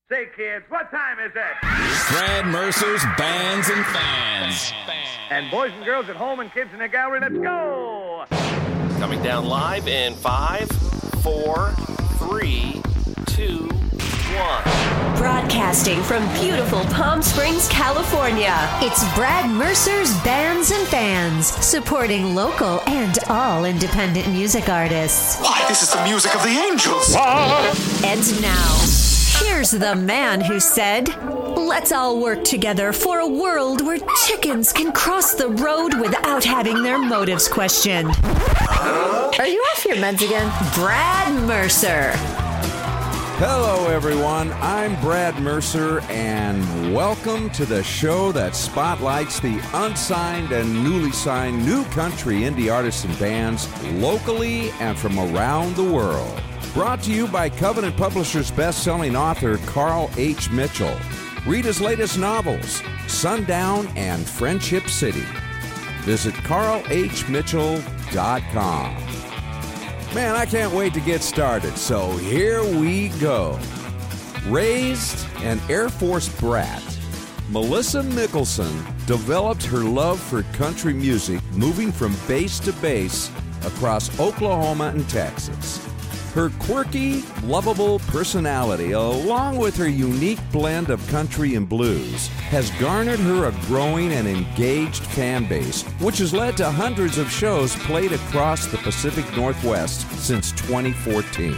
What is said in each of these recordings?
Say, kids, what time is it? Brad Mercer's Bands and Fans. And boys and girls at home and kids in the gallery, let's go! Coming down live in 5, 4, 3, 2, 1. Broadcasting from beautiful Palm Springs, California, it's Brad Mercer's Bands and Fans, supporting local and all independent music artists. Why, this is the music of the angels! And now, here's the man who said, "Let's all work together for a world where chickens can cross the road without having their motives questioned." Are you off your meds again? Brad Mercer. Hello, everyone. I'm Brad Mercer, and welcome to the show that spotlights the unsigned and newly signed new country indie artists and bands locally and from around the world. Brought to you by Covenant Publishers best-selling author Carl H. Mitchell. Read his latest novels, Sundown and Friendship City. Visit carlhmitchell.com. Man, I can't wait to get started, so here we go. Raised an Air Force brat, Melissa Mickelson developed her love for country music moving from base to base across Oklahoma and Texas. Her quirky, lovable personality, along with her unique blend of country and blues, has garnered her a growing and engaged fan base, which has led to hundreds of shows played across the Pacific Northwest since 2014.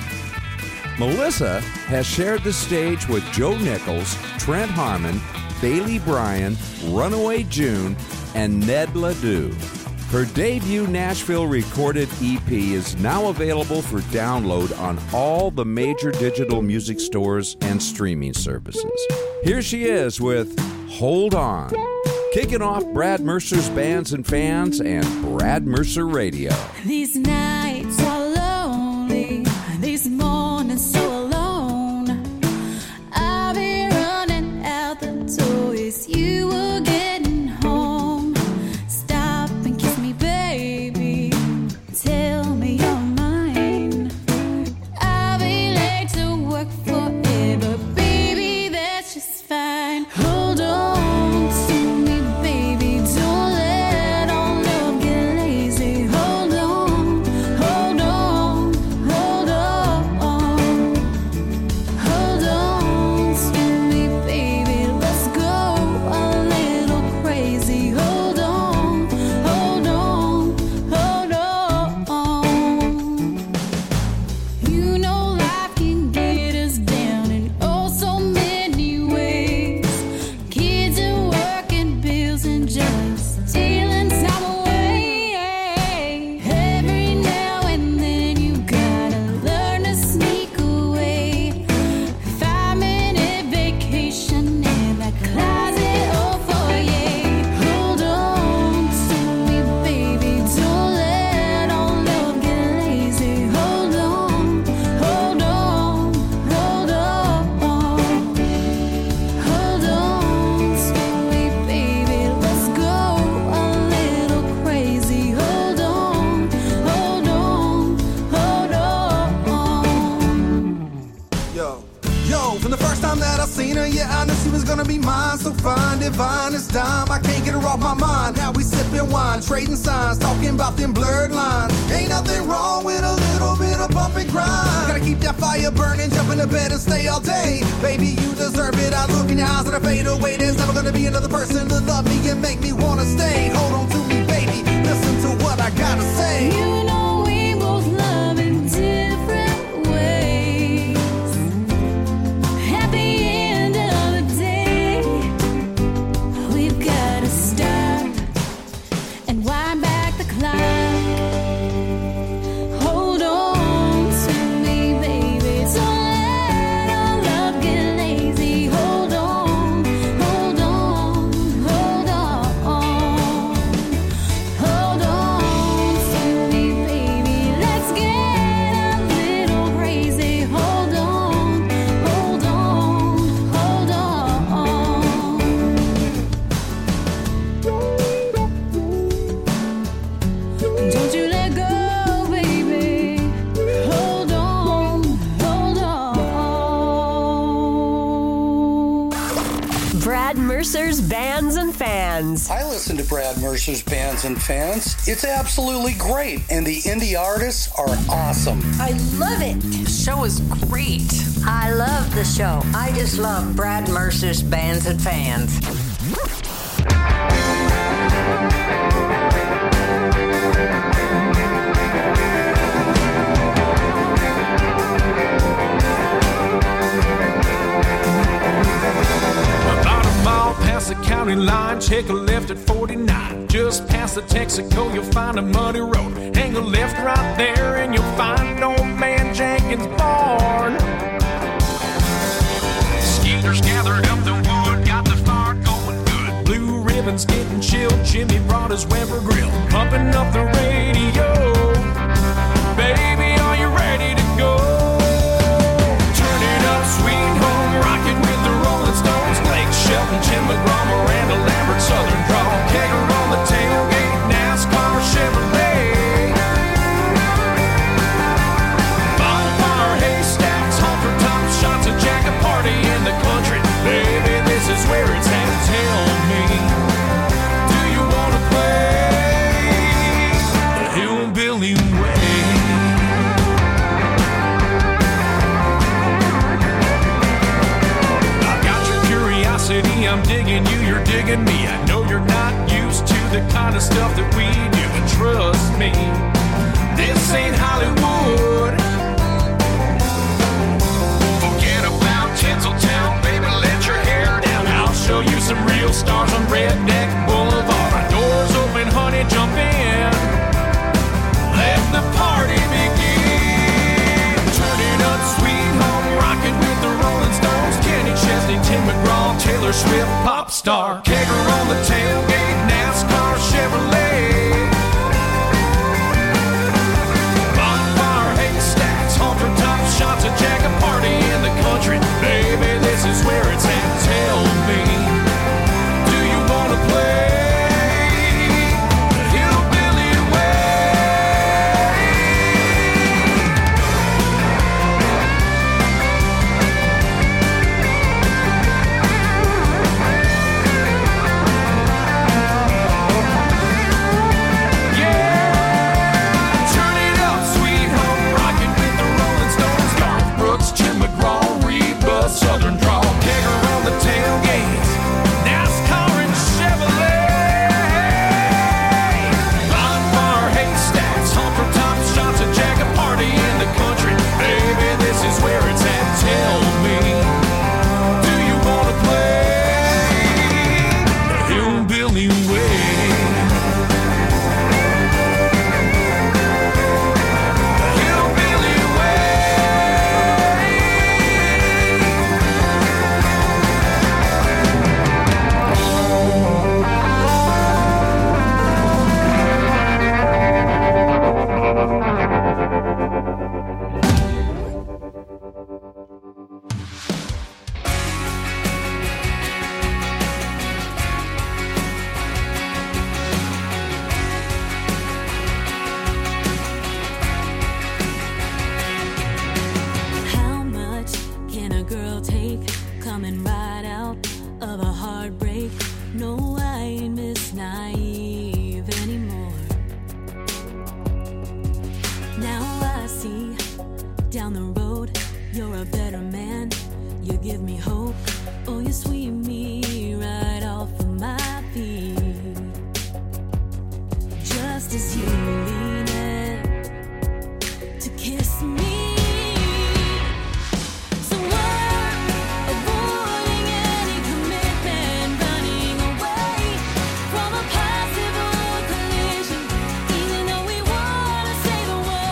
Melissa has shared the stage with Joe Nichols, Trent Harmon, Bailey Bryan, Runaway June, and Ned Ledoux. Her debut Nashville recorded EP is now available for download on all the major digital music stores and streaming services. Here she is with Hold On, kicking off Brad Mercer's Bands and Fans and Brad Mercer Radio. These nights are lonely, these mornings so alone. I'll be running out the door as you were getting home. Stop and kiss me, baby. Tell me you're mine. I'll be late to work forever, baby, that's just fine. Hold on to me, baby. Don't let our love get lazy. Hold on, hold on, hold on. Hold on to me, baby. Let's go a little crazy. Hold on, hold on, hold on. You know life can get us down in oh so many ways. Kids and work and bills and just stealing time away. Every now and then you gotta learn to sneak away. 5-minute vacation in that closet or foyer. Hold on to me, baby. Don't let our love get lazy. Hold on, hold on, hold on. Hold on to me, baby. Let's go a little crazy. Hold on, hold on, hold on. Yo, from the first time that I seen her, yeah, I knew she was gonna be mine. So fine, divine as dime, I can't get her off my mind. Now we sipping wine, trading signs, talking about them blurred lines. Ain't nothing wrong with a little bit of bump and grind. Gotta keep that fire burning, jump into bed and stay all day. Baby, you deserve it. I look in your eyes and I fade away. There's never gonna be another person to love me and make me wanna stay. Hold on to me, baby. Listen to what I gotta say. You know we both love in different ways. At the end of the day, we've gotta stop and wind back the clock. Hold on to me, baby. Don't let our love get lazy. Hold on, hold on, hold on. Brad Mercer's Bands and Fans. I listen to Brad Mercer's Bands and Fans. It's absolutely great, and the indie artists are awesome. I love it. The show is great. I love the show. I just love Brad Mercer's Bands and Fans. Past the county line, take a left at 49. Just past the Texaco, you'll find a muddy road. Hang a left right there and you'll find old man Jenkins' barn. Skeeters gathered up the wood, got the fire going good. Blue ribbons getting chilled, Jimmy brought his Weber grill. Pumping up the radio. Baby, are you ready to go? Turn it up, sweet home, rockin' with the Rolling Stones. Blake Shelton, Jim McGraw, Miranda Lambert, Southern Draw. Kegger on the tailgate, NASCAR, Chevrolet. Bonfire, haystacks, halter tops, shots of Jack, a party in the country. Baby, this is where it's at. Tell me, do you wanna play the hillbilly way? I'm digging you, you're digging me. I know you're not used to the kind of stuff that we do, but trust me, this ain't Hollywood. Forget about Tinseltown, baby, let your hair down. I'll show you some real stars on Redneck Boulevard. Our doors open, honey, jump in. Let the party begin. Turn it up, sweet home, rockin' with the Rolling Stones. Kenny Chesney, Tim McGraw, Taylor Swift, pop star. Kegger on the tailgate, NASCAR, Chevrolet. Bonfire, haystacks, halter tops, shots of Jack, a party in the country. Baby, this is where it's at. Tell me, do you wanna play the hillbilly way? Southern draw, Kegger on the tailgate, NASCAR and Chevrolet. Bonfire, haystacks, halter tops, shots of Jack, a party in the country. Baby, this is where it's at. Tell me, do you wanna play the hillbilly way?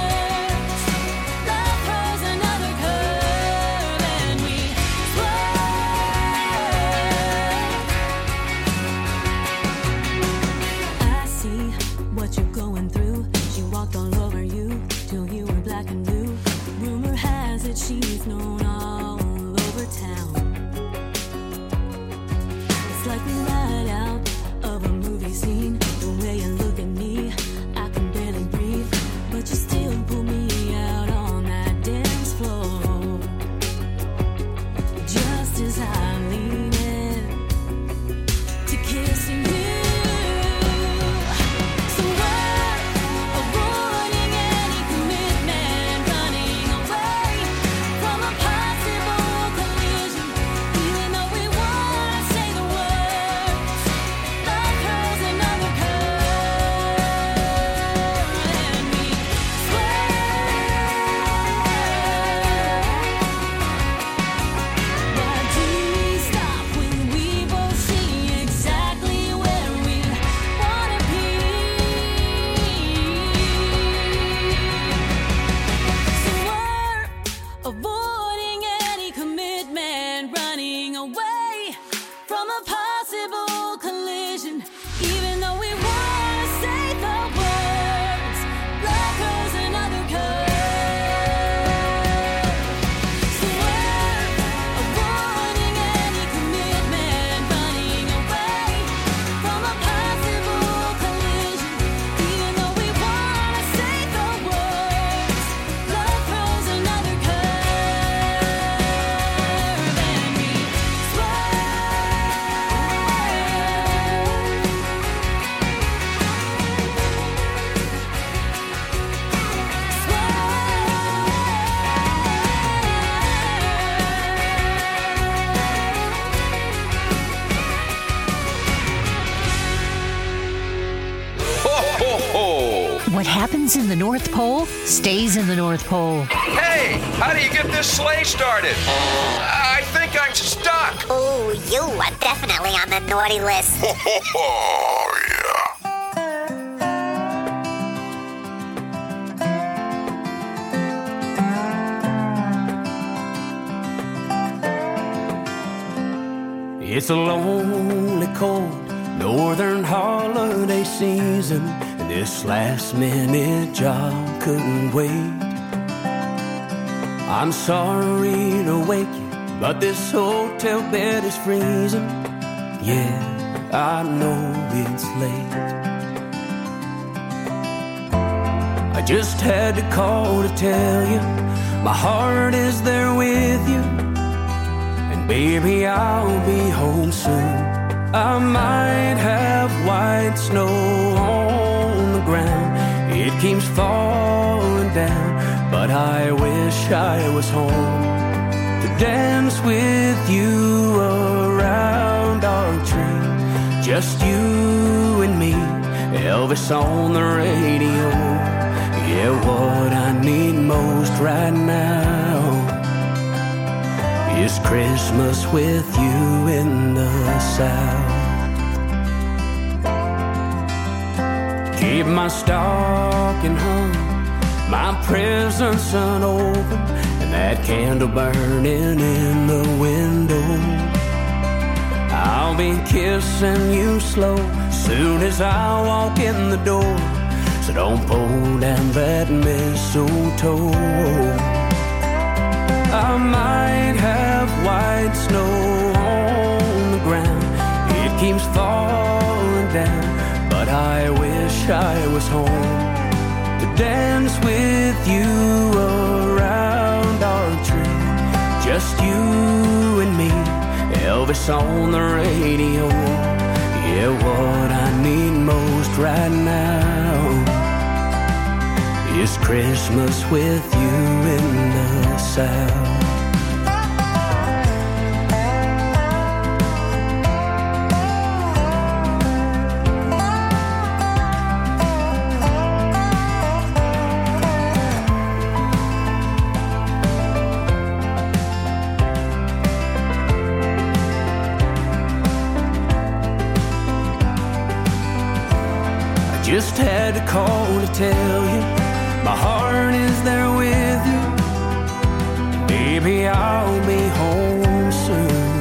Whoa. away from a possible collision. Even though we wanna say the words, life throws another curve. So worth avoiding any commitment, running away from a possible collision. Even though we wanna say the words, love throws another curve, and we What happens in the North Pole stays in the North Pole. Hey, how do you get this sleigh started? I think I'm stuck. Oh, you are definitely on the naughty list. Oh, yeah. It's a lonely, cold northern holiday season, and this last-minute job couldn't wait. I'm sorry to wake you, but this hotel bed is freezing. Yeah, I know it's late. I just had to call to tell you my heart is there with you. Baby, I'll be home soon. I might have white snow on the ground. It keeps falling down, but I wish I was home to dance with you around our tree. Just you and me, Elvis on the radio. Yeah, what I need most right now is Christmas with you in the South. Keep my stocking hung, my presents unopened, and that candle burning in the window. I'll be kissing you slow soon as I walk in the door, so don't pull down that mistletoe. I might have white snow on the ground. It keeps falling down, but I wish I was home to dance with you around our tree. Just you and me, Elvis on the radio. Yeah, what I need most right now is Christmas with you in the South. Just had to call to tell you my heart is there with you. Baby, I'll be home soon.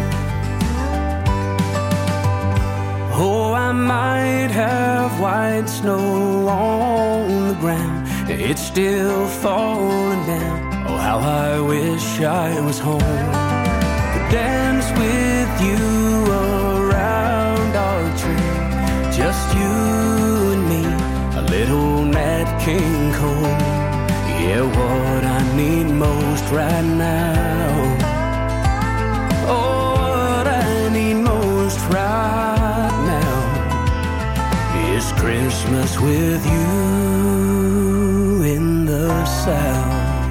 Oh, I might have white snow on the ground. It's still falling down. Oh, how I wish I was home to dance with you around our tree. Just you and me, a little Nat King Cole. Yeah, what I need most right now. Oh, what I need most right now is Christmas with you in the South.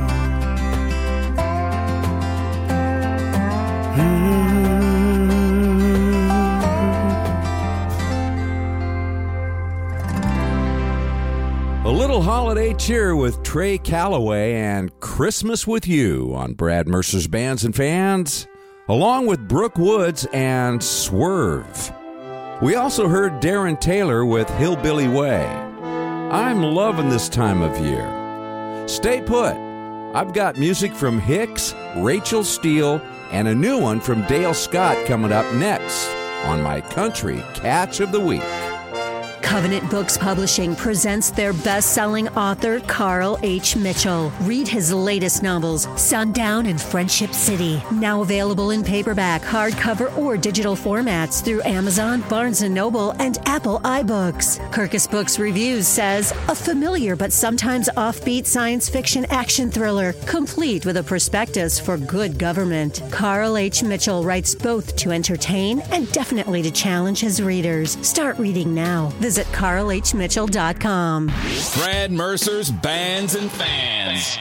A little holiday cheer with Trey Calloway and Christmas with You on Brad Mercer's Bands and Fans, along with Brooke Woods and Swerve. We also heard Darren Taylor with Hillbilly Way. I'm loving this time of year. Stay put. I've got music from Hicks, Rachel Steele, and a new one from Dale Scott coming up next on my Country Catch of the Week. Covenant Books Publishing presents their best-selling author, Carl H. Mitchell. Read his latest novels, Sundown and Friendship City. Now available in paperback, hardcover, or digital formats through Amazon, Barnes & Noble, and Apple iBooks. Kirkus Books Reviews says, a familiar but sometimes offbeat science fiction action thriller, complete with a prospectus for good government. Carl H. Mitchell writes both to entertain and definitely to challenge his readers. Start reading now. Visit carlhmitchell.com. Brad Mercer's Bands and Fans.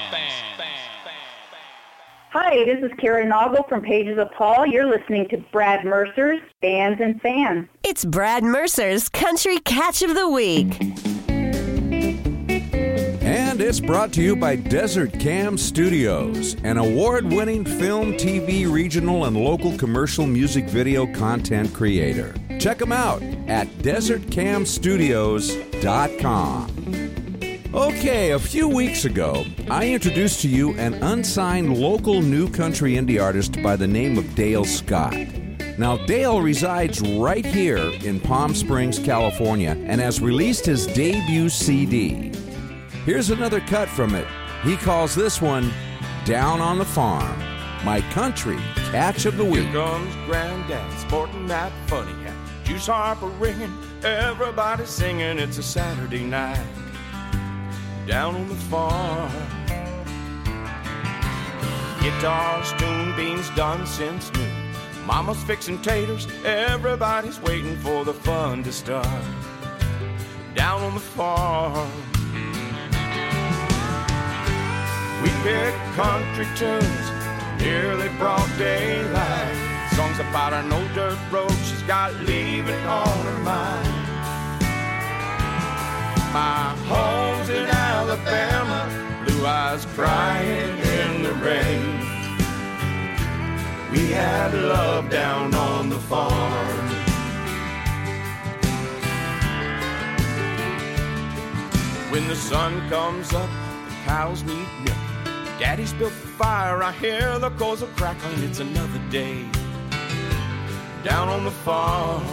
Hi, this is Kara Noggle from Pages of Paul. You're listening to Brad Mercer's Bands and Fans. It's Brad Mercer's Country Catch of the Week. And it's brought to you by Desert Cam Studios, an award-winning film, TV, regional, and local commercial music video content creator. Check them out at desertcamstudios.com. Okay, a few weeks ago, I introduced to you an unsigned local new country indie artist by the name of Dale Scott. Now, Dale resides right here in Palm Springs, California, and has released his debut CD. Here's another cut from it. He calls this one Down on the Farm, my Country Catch of the Week. Here comes Granddad sporting that funny hat. Juice harp ringing, everybody singing. It's a Saturday night down on the farm. Guitars, tune, beans done since noon. Mama's fixing taters, everybody's waiting for the fun to start down on the farm. We pick country tunes, nearly broad daylight. Songs about an old dirt road she's got leaving on her mind. My home's in Alabama, blue eyes crying in the rain. We had love down on the farm. When the sun comes up, the cows need milk. Daddy's built the fire, I hear the coals are crackling. It's another day down on the farm.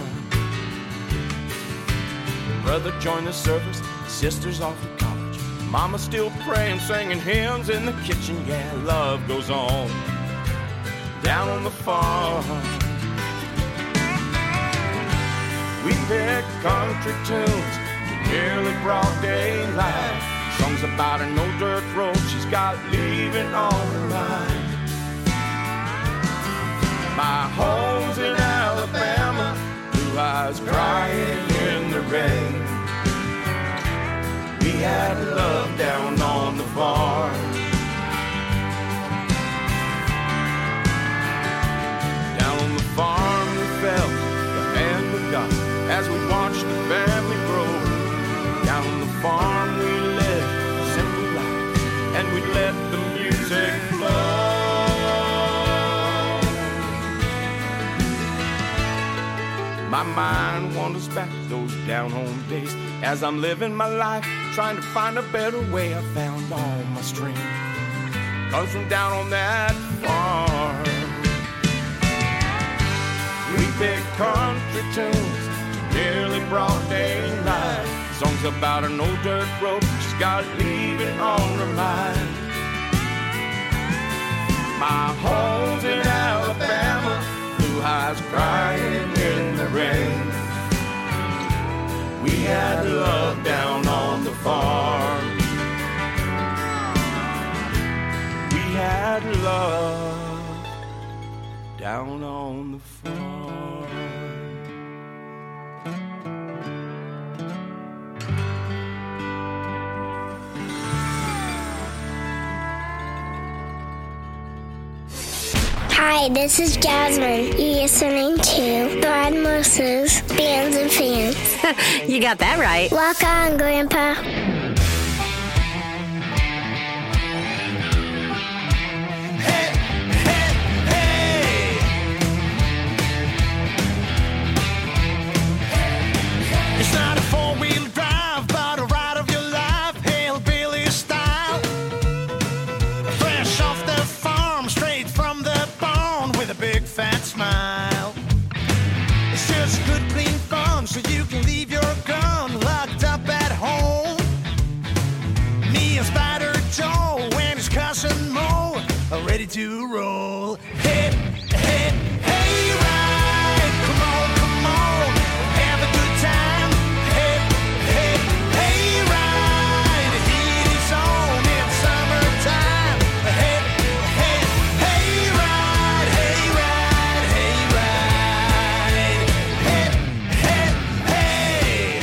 Brother joined the service, sister's off to college. Mama's still praying, singing hymns in the kitchen. Yeah, love goes on down on the farm. We pick country tunes to nearly broad daylight. Songs about an old dirt road she's got leaving on her mind. My home's in Alabama, blue eyes crying in the rain. We had love down on the farm. Down on the farm we felt the hand of God as we watched the family grow. Down on the farm we lived a simple life, and we let the music flow. My mind wanders back to those down home days as I'm living my life, trying to find a better way. I found all my strength comes from down on that farm. We pick country tunes, nearly broad daylight. Songs about an old dirt road she's got leaving on her mind. My home's in Alabama, blue eyes crying in the rain. We had love down on the farm. We had love down on the farm. Hi, this is Jasmine. You're listening to Brad Mercer's Bands and Fans. You got that right. Walk on, Grandpa. It's not a four-wheel drive, but a ride of your life, hillbilly style. Fresh off the farm, straight from the barn, with to roll. Hey, hey, hey, ride. Come on, have a good time. Hey, hey, hey, ride. The heat is on in summertime. Hey, hey, hey, ride. Hey, ride, hey, ride. Hey, hey, hey.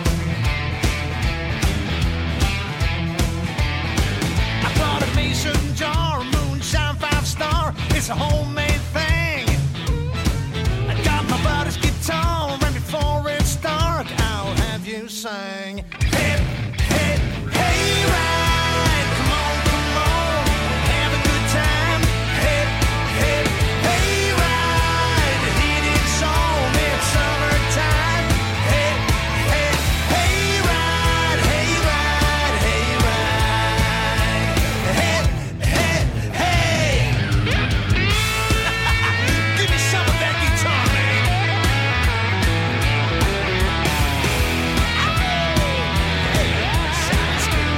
I bought a mason jar, moonshine 5-star. It's a homemade thing. I got my buddy's guitar, right before it's dark, I'll have you sing. Hey, hey, hey, ride. Come on, have a good time. Hey, hey, hey, ride. The heat is on, it's summertime. Hey, hey, hey, ride. Hey, ride, hey, ride. Hey, hey, hey. Give me some of that guitar, man. Sounds good.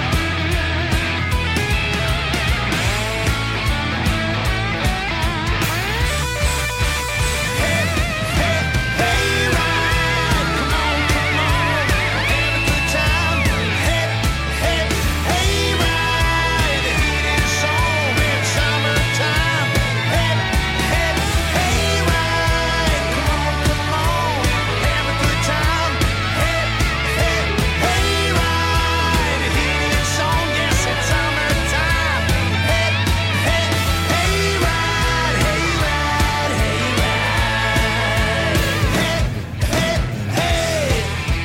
Hey, hey, hey, ride. Come on, have a good time. Hey, hey, hey, ride. The heat is on, it's summertime. Hey, hey, hey, ride. Come on, have a good time. Hey, hey, hey, ride. The heat is on, yes, it's summertime. Hey, hey, hey, ride. Hey, ride, hey, ride. Hey, hey, hey.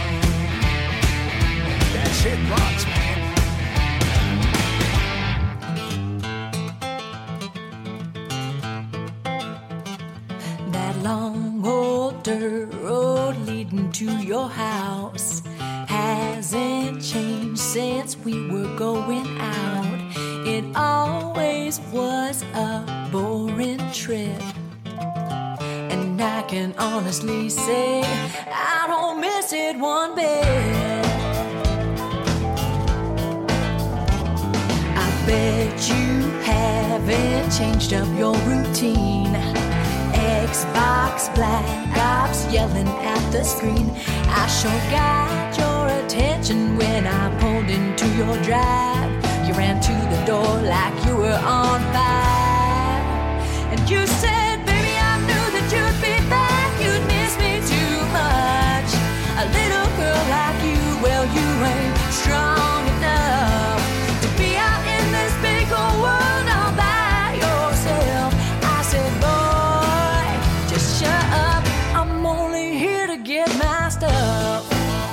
That shit rocks, man. That long old dirt road leading to your house hasn't changed since we were going out. It always was a boring trip, and I can honestly say I don't miss it one bit. I bet you haven't changed up your routine. Xbox, Black Ops, yelling at the screen. I sure got your attention when I pulled into your drive. You ran to the door like you were on fire, and you said, baby, I knew that you'd be back. You'd miss me too much. A little girl like you, well, you ain't strong enough to be out in this big old world all by yourself. I said, boy, just shut up. I'm only here to get my stuff.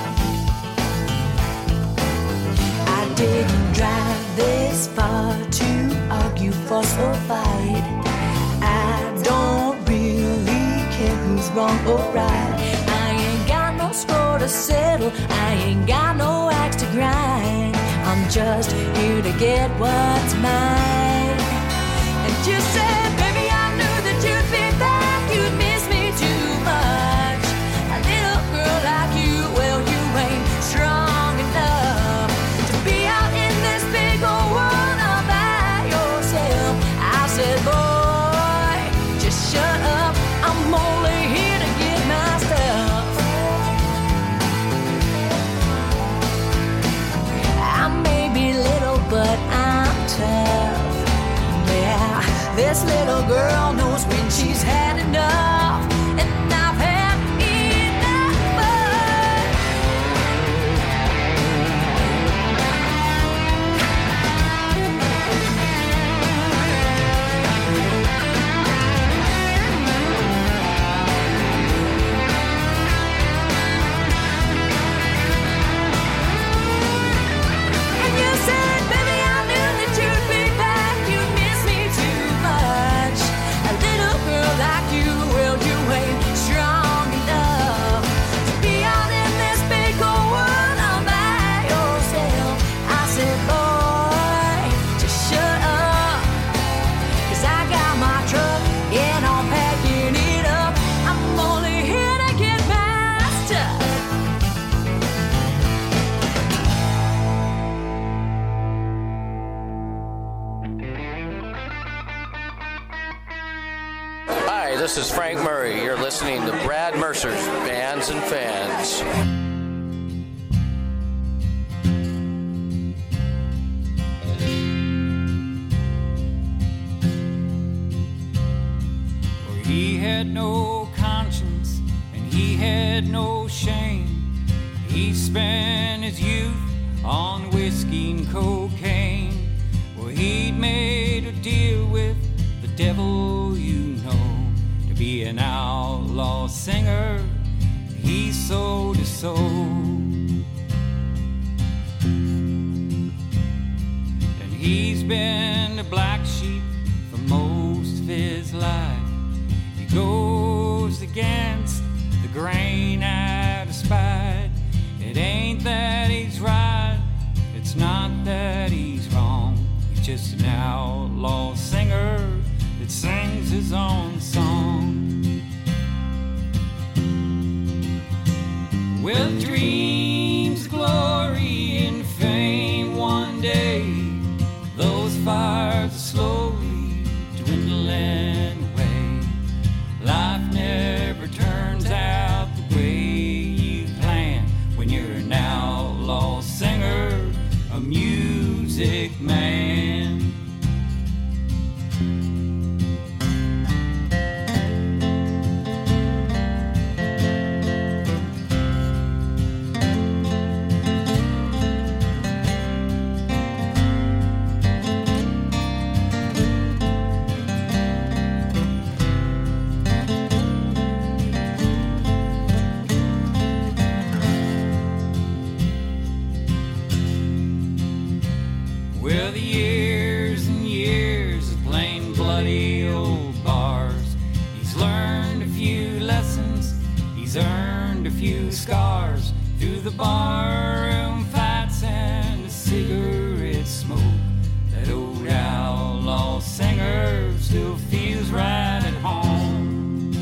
I didn't drive this far to argue, fuss, or fight. I don't really care who's wrong or right. I ain't got no score to settle. I ain't got no axe to grind. I'm just here to get what's mine. And you said, baby, I knew that you'd be back. You'd miss me too much. A little girl like you, well, you ain't strong enough to be out in this big old world all by yourself. I said, boy, just shut up. I'm only here to get my stuff. I may be little, but I'm tough. Missouri. You're listening to Brad Mercer's Bands and Fans. He had no conscience and he had no shame. He spent his youth on whiskey and cocaine. Well, he'd made a deal with the devil, you know, to be an outlaw singer. He sold his soul. And he's been the black sheep for most of his life. Goes against the grain out of spite. It ain't that he's right, it's not that he's wrong. He's just an outlaw singer that sings his own song. With dreams of glory and fame one day, those fires are slowly dwindling. Life never turns out the way you plan when you're an outlaw singer, a music man. Well, the years and years of playing bloody old bars, he's learned a few lessons, he's earned a few scars through the barroom fights and the cigarette smoke. That old outlaw singer still feels right at home.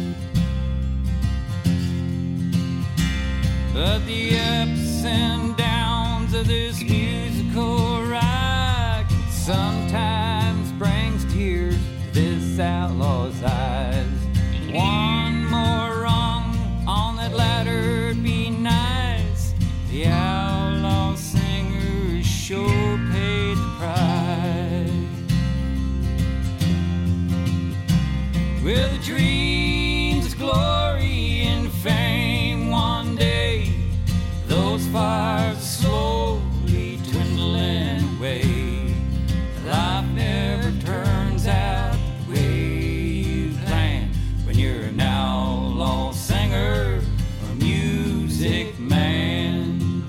But the ups and downs of this musical ride sometimes brings tears to this outlaw's eyes. One more rung on that ladder'd be nice. The outlaw singer sure paid the price. With the dreams of glory and fame one day, those fires slowly dwindling away. Life never turns out the way you plan when you're an outlaw singer, a music man.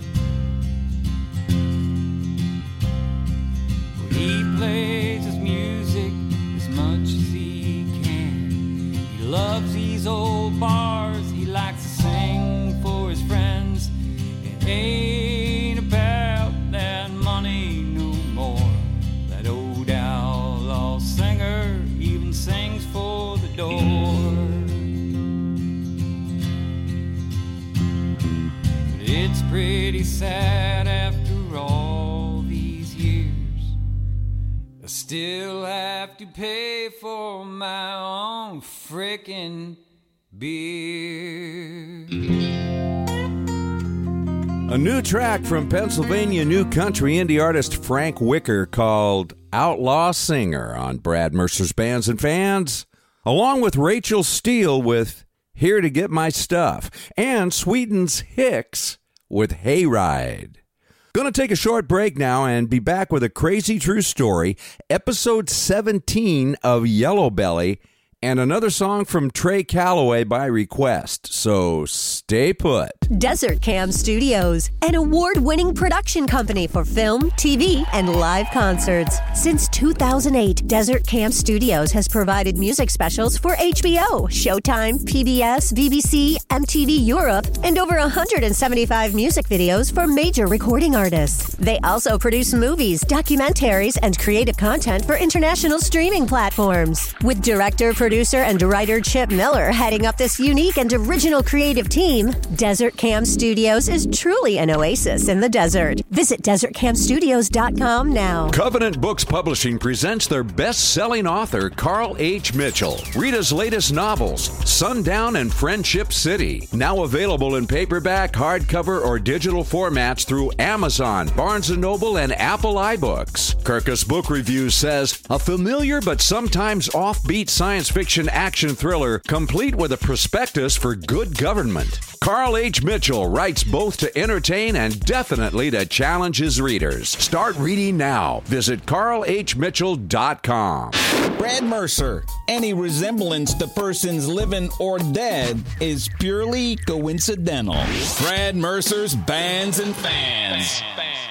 Well, he plays his music as much as he can. He loves these old bars, he likes to sing for his friends. It ain't about that money no more. That old outlaw singer even sings for the door. But it's pretty sad after all these years, I still have to pay for my own frickin' beer. A new track from Pennsylvania new country indie artist Frank Wicker called Outlaw Singer on Brad Mercer's Bands and Fans, along with Rachel Steele with Here to Get My Stuff, and Sweden's Hicks with Hayride. Gonna take a short break now and be back with a crazy true story, episode 17 of Yellow Belly, and another song from Trey Calloway by request, so stay put. Desert Cam Studios, an award-winning production company for film, TV, and live concerts. Since 2008, Desert Cam Studios has provided music specials for HBO, Showtime, PBS, BBC, MTV Europe, and over 175 music videos for major recording artists. They also produce movies, documentaries, and creative content for international streaming platforms. With director, producer, producer and writer Chip Miller heading up this unique and original creative team, Desert Cam Studios is truly an oasis in the desert. Visit desertcamstudios.com now. Covenant Books Publishing presents their best-selling author, Carl H. Mitchell. Read his latest novels, Sundown and Friendship City. Now available in paperback, hardcover, or digital formats through Amazon, Barnes & Noble, and Apple iBooks. Kirkus Book Reviews says, a familiar but sometimes offbeat science fiction action thriller complete with a prospectus for good government. Carl H. Mitchell writes both to entertain and definitely to challenge his readers. Start reading now. Visit carlhmitchell.com. Brad Mercer. Any resemblance to persons living or dead is purely coincidental. Brad Mercer's Bands and Fans.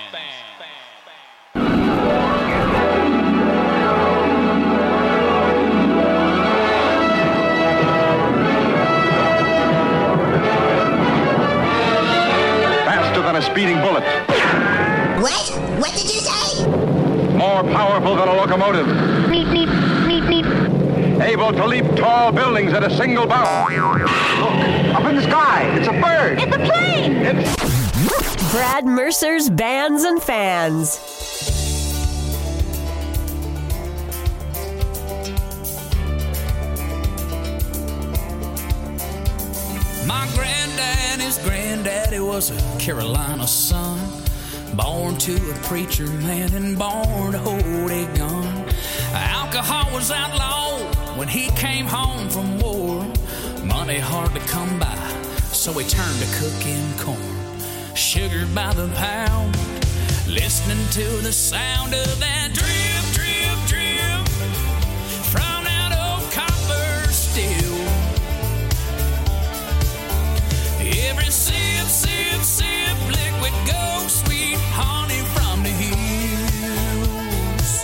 Faster than a speeding bullet. What? What did you say? More powerful than a locomotive. Meep, meep, meep, meep. Able to leap tall buildings at a single bound. Look, up in the sky. It's a bird. It's a plane. Brad Mercer's Bands and Fans. My granddaddy's granddaddy was a Carolina son, born to a preacher man and born to hold a gun. Alcohol was outlawed when he came home from war. Money hard to come by, so he turned to cooking corn. Sugar by the pound, listening to the sound of that drip, drip, drip from that old copper steel. Every sip, sip, sip, liquid gold, sweet honey from the hills.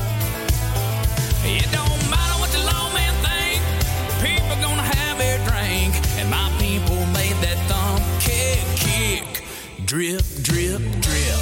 It don't matter what the lawman think, people gonna have their drink, and my people made that thumb kick, kick, drip, drip, drip.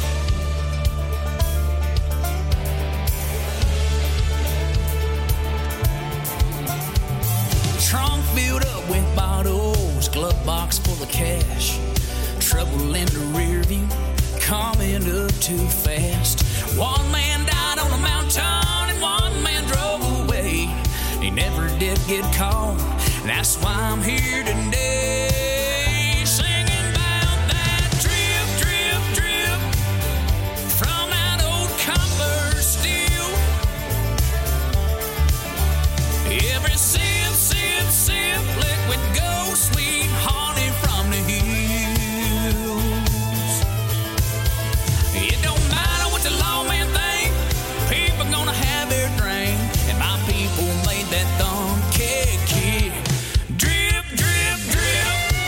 Trunk filled up with bottles, glove box full of cash. Trouble in the rear view, coming up too fast. One man died on a mountain and one man drove away. He never did get caught, that's why I'm here today. Singing about that drip, drip, drip from that old copper steel. Every sip, sip, sip, liquid gold, sweet honey from the hills. It don't matter what the lawman think, people gonna have their drink, and my people made that thumb kick, kick, drip, drip, drip.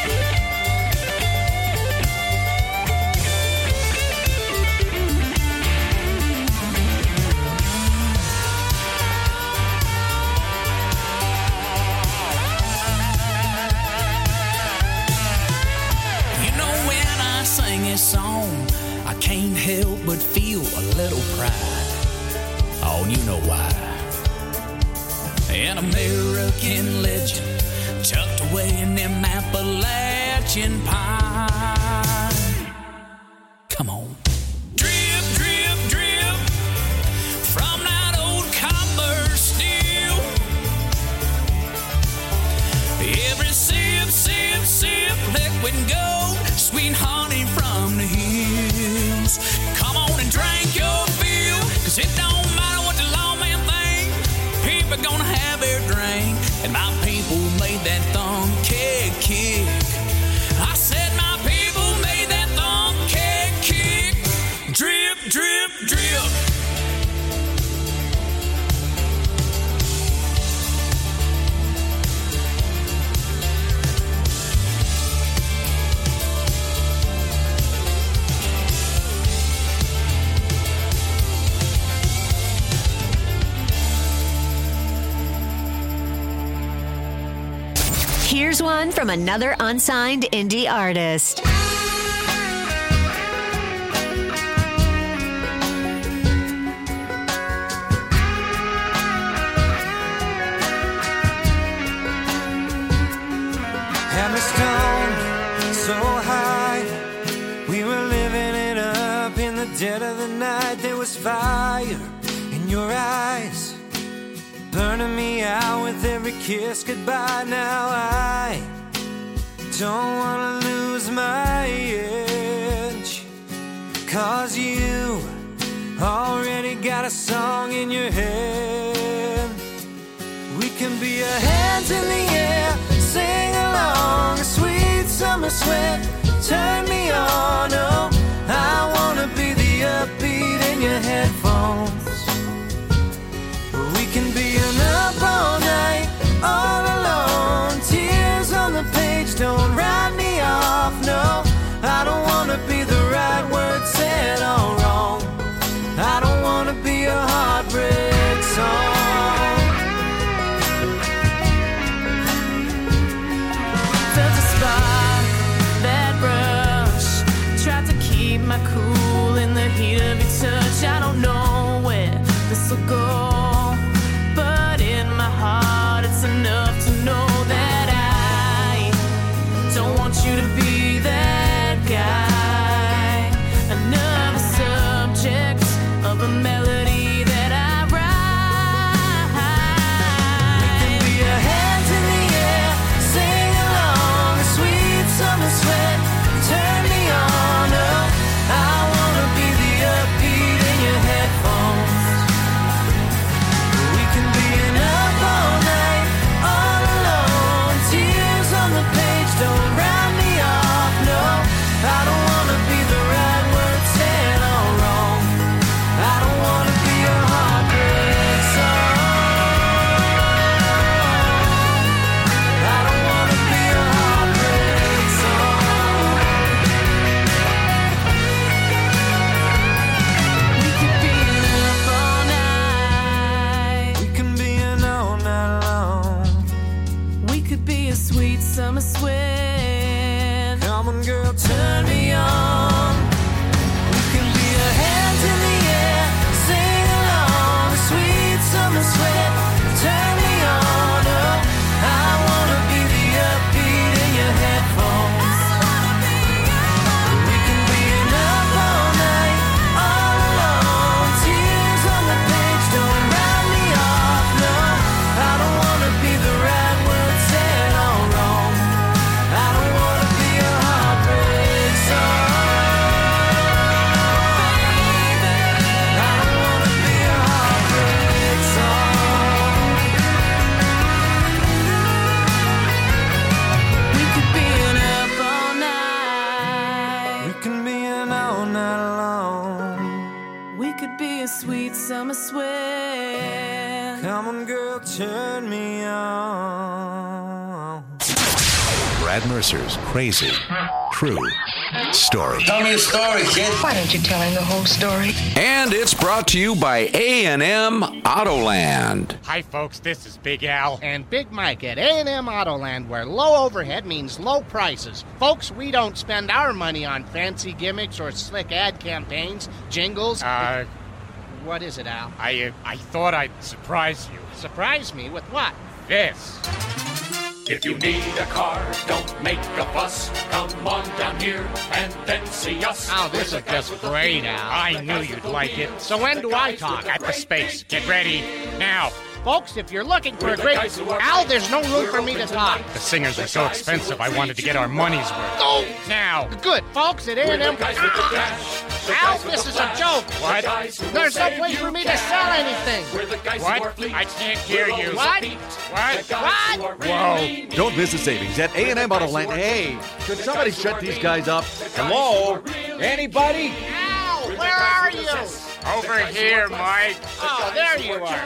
Sing this song, I can't help but feel a little pride. Oh, you know why. An American legend tucked away in them Appalachian pine. Come on. Drip, drip, drip from that old copper steel. Every sip, sip, sip, liquid gold, sweet honey from the hills. Come on and drink your fill, 'cause it don't matter what the lawman think, people gonna have their drink, and my people made that thumb kick, kick. I said my people made that thumb kick, kick, drip, drip, drip. Here's one from another unsigned indie artist. Had me stoned so high, we were living it up in the dead of the night. There was fire in your eyes, burning me out with every kiss goodbye. Now I don't wanna lose my edge, 'cause you already got a song in your head. We can be a hands in the air, sing along, a sweet summer sweat, turn me on. Oh, I wanna be the upbeat in your headphones. We can be an up all night, all alone, tears on the page, don't write me off. No, I don't wanna be the right word said all wrong. I don't wanna be a heartbreak song. Felt a spark, that rush, tried to keep my cool in the heat of your touch. I don't know where this will go, but in my heart it's enough to know that I don't want you to be that guy. Another subject of a melody that I write. We can be a hands in the air, sing along, a sweet summer sweat, turn me on. Oh, I wanna be the upbeat in your headphones. We can be an up all night, all alone, tears on the page, don't write me off. No, I don't wanna be the right word said all wrong. I don't wanna be a heartbreak song. I don't wanna be a heartbreak song. We could be an up all night. We can be an all night long. We could be a sweet summer sweat. Come on, girl, turn me on. We can be a hands in the air, sing along, a sweet summer sweat, turn me on. Oh, I wanna be the upbeat in your headphones. We can be an up all night, all alone, tears on the page, don't write me off. No, I don't wanna be the right word said all wrong. I don't wanna be a heartbreak song. I don't wanna be a heartbreak song. We could be an up all night. We can be an all night long. We could be a sweet summer sweat. Come on, girl, turn me on. Brad Mercer's crazy, true story. Tell me a story, kid. Why don't you tell him the whole story? And it's brought to you by A&M Autoland. Hi, folks. This is Big Al and Big Mike at A&M Autoland, where low overhead means low prices. Folks, we don't spend our money on fancy gimmicks or slick ad campaigns, jingles. What is it, Al? I thought I'd surprise you. Surprise me with what? This. If you need a car, don't make a fuss. Come on down here and then see us. Oh, this is just great, Al. I knew you'd like it. So when do I talk? At the space. Get ready now. Folks, if you're looking for a great... Al, there's no room for me to talk. The singers are so expensive, I wanted to get our money's worth. Oh! Now. Good. Folks at A&M... Al, this is a joke. What? There's no place for me to sell anything. What? I can't hear you. What? What? Whoa. Don't miss the savings at A&M Autoland. Hey, could somebody shut these guys up? Hello? Anybody? Al, where are you? Over here, Mike. Oh, there you are.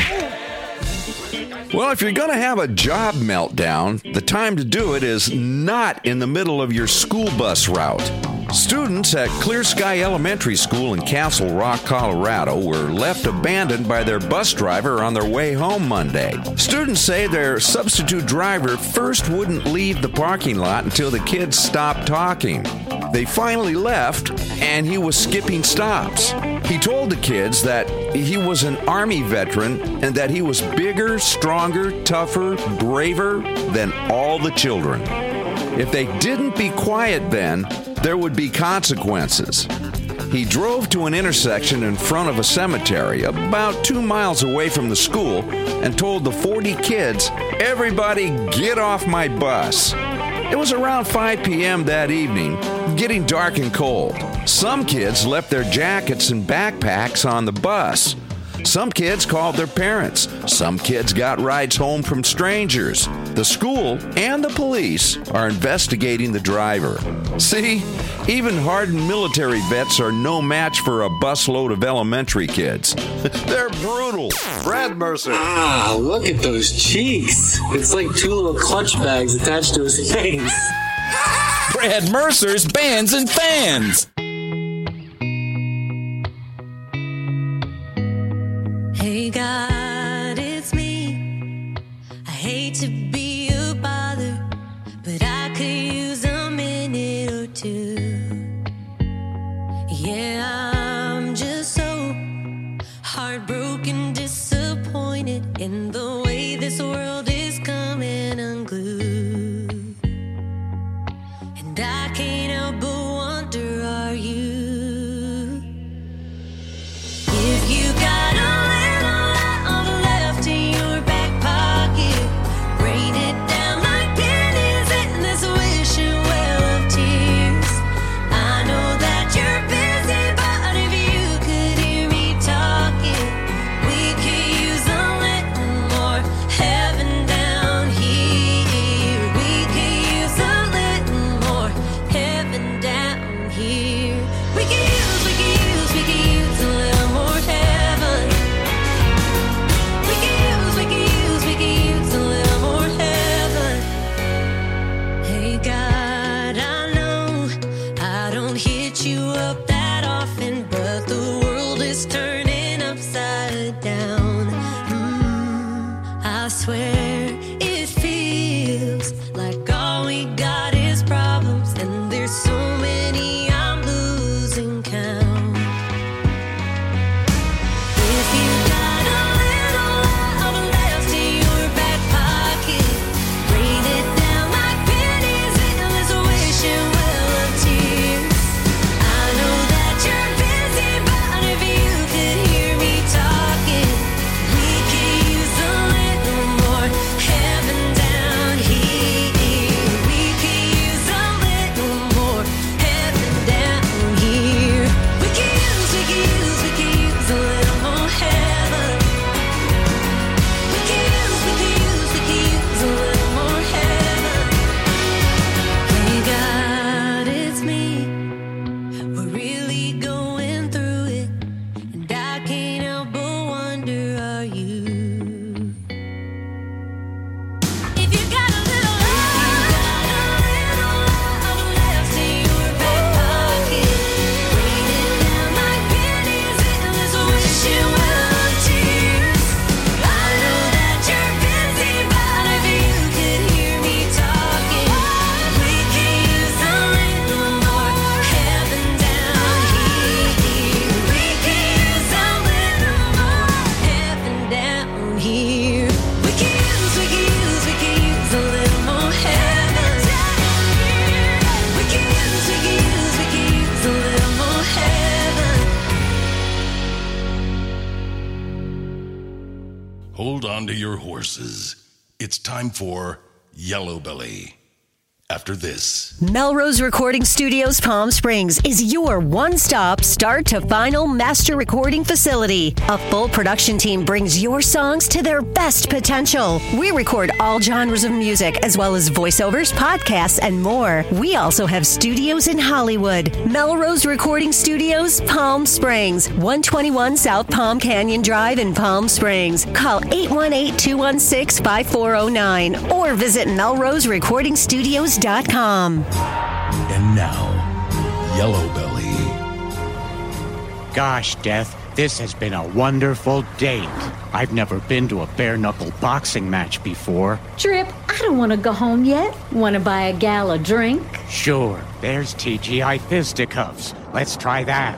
Well, if you're going to have a job meltdown, the time to do it is not in the middle of your school bus route. Students at Clear Sky Elementary School in Castle Rock, Colorado were left abandoned by their bus driver on their way home Monday. Students say their substitute driver first wouldn't leave the parking lot until the kids stopped talking. They finally left, and he was skipping stops. He told the kids that he was an Army veteran and that he was bigger, stronger, tougher, braver than all the children. If they didn't be quiet then, there would be consequences. He drove to an intersection in front of a cemetery about 2 miles away from the school and told the 40 kids, "Everybody get off my bus." It was around 5 p.m. that evening, getting dark and cold. Some kids left their jackets and backpacks on the bus. Some kids called their parents. Some kids got rides home from strangers. The school and the police are investigating the driver. See, even hardened military vets are no match for a busload of elementary kids. They're brutal. Brad Mercer. Ah, look at those cheeks. It's like 2 little clutch bags attached to his face. Brad Mercer's Bands and Fans. Hey God, it's me. I hate to be a bother, but I could use a minute or two. Yeah, I'm just so heartbroken, disappointed in the way this world is coming unglued. And I can't help but wonder, are you? If you got a Hold on to your horses. It's time for Yellow Belly. After this. Melrose Recording Studios Palm Springs is your one-stop start to final master recording facility. A full production team brings your songs to their best potential. We record all genres of music as well as voiceovers, podcasts, and more. We also have studios in Hollywood. Melrose Recording Studios, Palm Springs, 121 South Palm Canyon Drive in Palm Springs. Call 818-216-5409 or visit melroserecordingstudios.com. And now, Yellow Belly. Gosh, Death, this has been a wonderful date. I've never been to a bare-knuckle boxing match before. Trip, I don't want to go home yet. Want to buy a gal a drink? Sure, there's TGI Fisticuffs. Let's try that.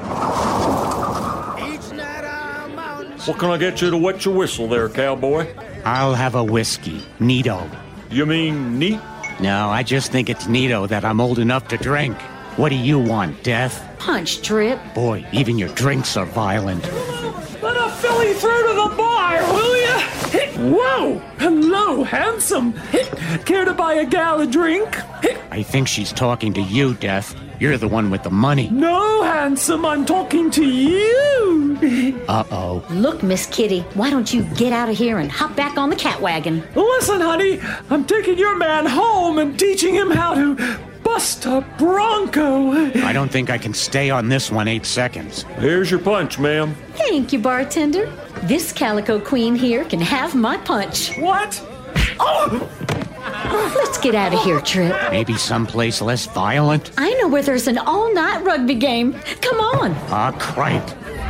What can I get you to wet your whistle there, cowboy? I'll have a whiskey. Neato. You mean neat? No, I just think it's neato that I'm old enough to drink. What do you want, Death? Punch, Trip. Boy, even your drinks are violent. Let a filly through to the bar, will ya? Whoa! Hello, handsome. Care to buy a gal a drink? I think she's talking to you, Death. You're the one with the money. No, handsome, I'm talking to you. Uh-oh. Look, Miss Kitty, why don't you get out of here and hop back on the cat wagon? Listen, honey, I'm taking your man home and teaching him how to bust a bronco. I don't think I can stay on this one 8 seconds. Here's your punch, ma'am. Thank you, bartender. This calico queen here can have my punch. What? Oh! Let's get out of here, Trip. Maybe someplace less violent? I know where there's an all-night rugby game. Come on. Ah, crank.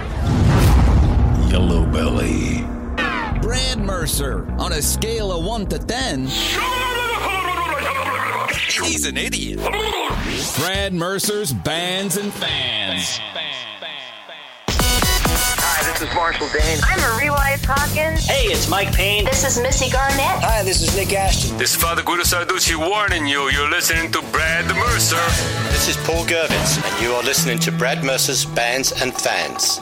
Yellow Belly. Brad Mercer, on a scale of 1 to 10. He's an idiot. Brad Mercer's Bands and Fans. Hi, this is Marshall Dane. I'm Marie Wise Hawkins. Hey, it's Mike Payne. This is Missy Garnett. Hi, this is Nick Ashton. This is Father Guido Sarducci warning you. You're listening to Brad Mercer. This is Paul Gervitz, and you are listening to Brad Mercer's Bands and Fans.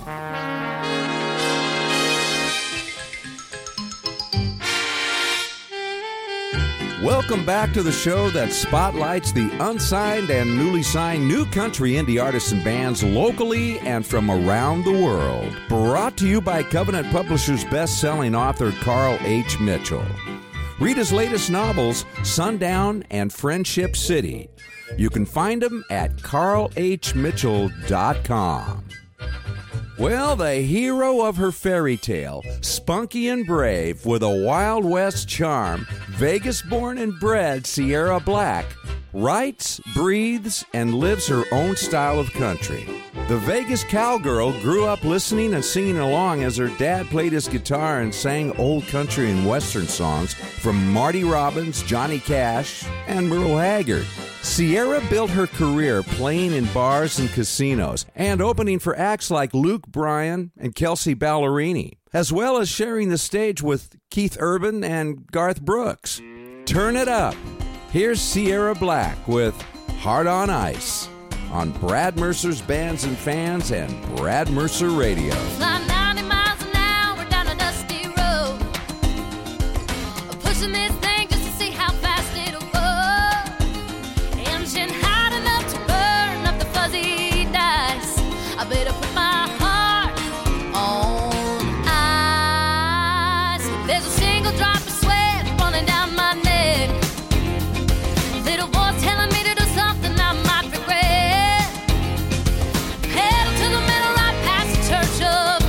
Welcome back to the show that spotlights the unsigned and newly signed new country indie artists and bands locally and from around the world. Brought to you by Covenant Publishers best-selling author Carl H. Mitchell. Read his latest novels, Sundown and Friendship City. You can find them at carlhmitchell.com. Well, the hero of her fairy tale, spunky and brave, with a Wild West charm, Vegas-born and bred Sierra Black, writes, breathes, and lives her own style of country. The Vegas cowgirl grew up listening and singing along as her dad played his guitar and sang old country and western songs from Marty Robbins, Johnny Cash, and Merle Haggard. Sierra built her career playing in bars and casinos and opening for acts like Luke Bryan and Kelsey Ballerini, as well as sharing the stage with Keith Urban and Garth Brooks. Turn it up. Here's Sierra Black with Heart on Ice on Brad Mercer's Bands and Fans and Brad Mercer Radio. Fly 90 miles an hour down a dusty road. Pushing this thing just to see how fast it'll go. Engine hot enough to burn up the fuzzy dice. I better put my heart on ice. There's a single drop of sweat running down my neck. Little voice telling me to do something I might regret. Pedal to the metal right past the Church of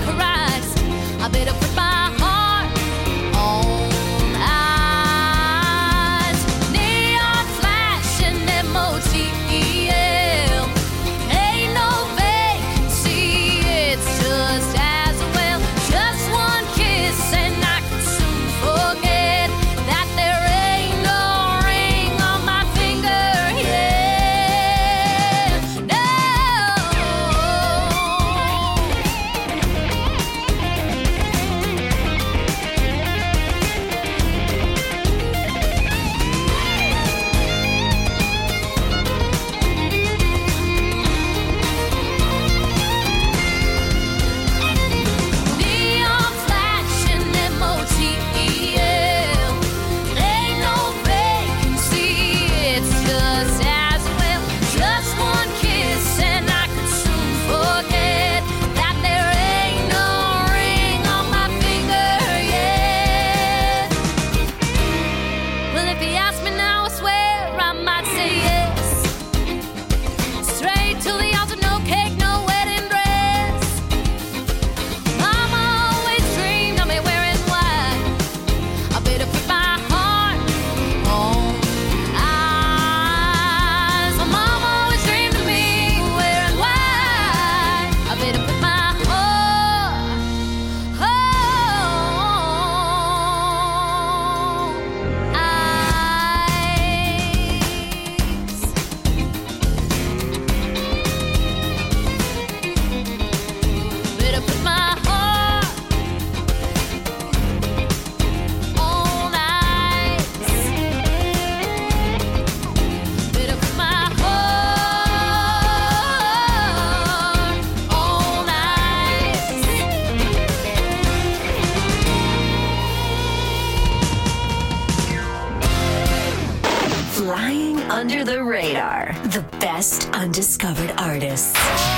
Flying under the radar. The best undiscovered artists.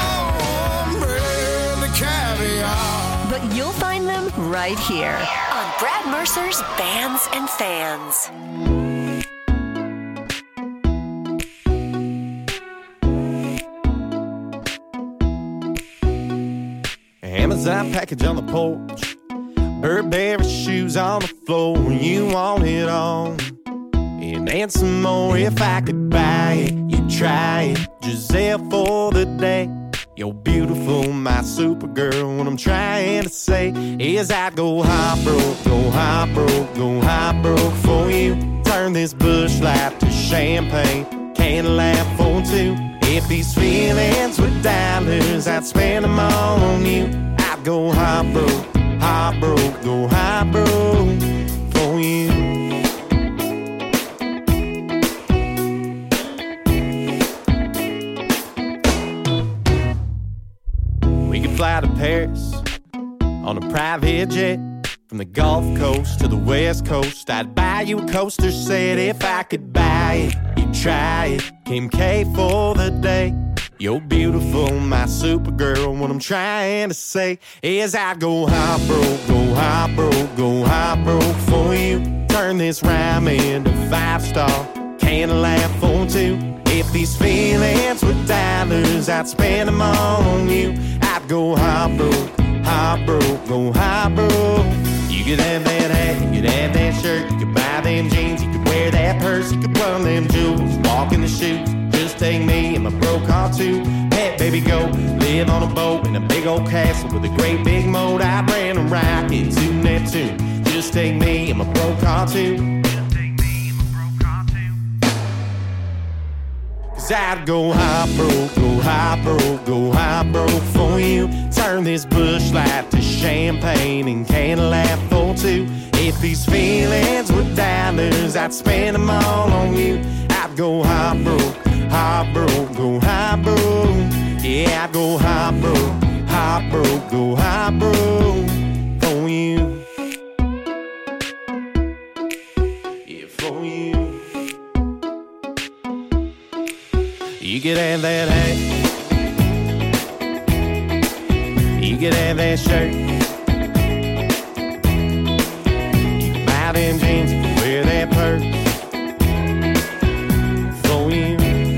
But you'll find them right here on Brad Mercer's Bands and Fans. Amazon package on the porch, Burberry shoes on the floor. You want it all, and some more. If I could buy it, you'd try it. Giselle for the day. You're beautiful, my Supergirl. What I'm trying to say is I'd go high broke, go high broke, go high broke for you. Turn this Busch Light to champagne, candlelight for two. If these feelings were dollars, I'd spend them all on you. I'd go high broke, go high broke for you. We could fly to Paris on a private jet. From the Gulf Coast to the West Coast, I'd buy you a coaster set. If I could buy it, you'd try it. Kim K for the day. You're beautiful, my Supergirl. What I'm trying to say is I'd go high broke, go high broke, go high broke for you. Turn this rhyme into 5-star, candlelight for two. If these feelings were dollars, I'd spend them all on you. I'd go high broke, go high broke. You could have that hat, you could have that shirt, you could buy them jeans, you could wear that purse, you could run them jewels, walk in the shoes. Just take me and my broke car too. Pet baby go, live on a boat in a big old castle with a great big moat. I ran a rocket to Neptune. Just take me and my broke car too. Cause I'd go high broke, go high broke, go high broke for you. Turn this Busch Light to champagne and candlelight for two. If these feelings were dollars, I'd spend them all on you. I'd go high broke, go high broke. Yeah, I'd go high broke, go high broke for you. Yeah, for you. You could have that hat, you could have that shirt, you could buy them jeans, you could wear that purse for you.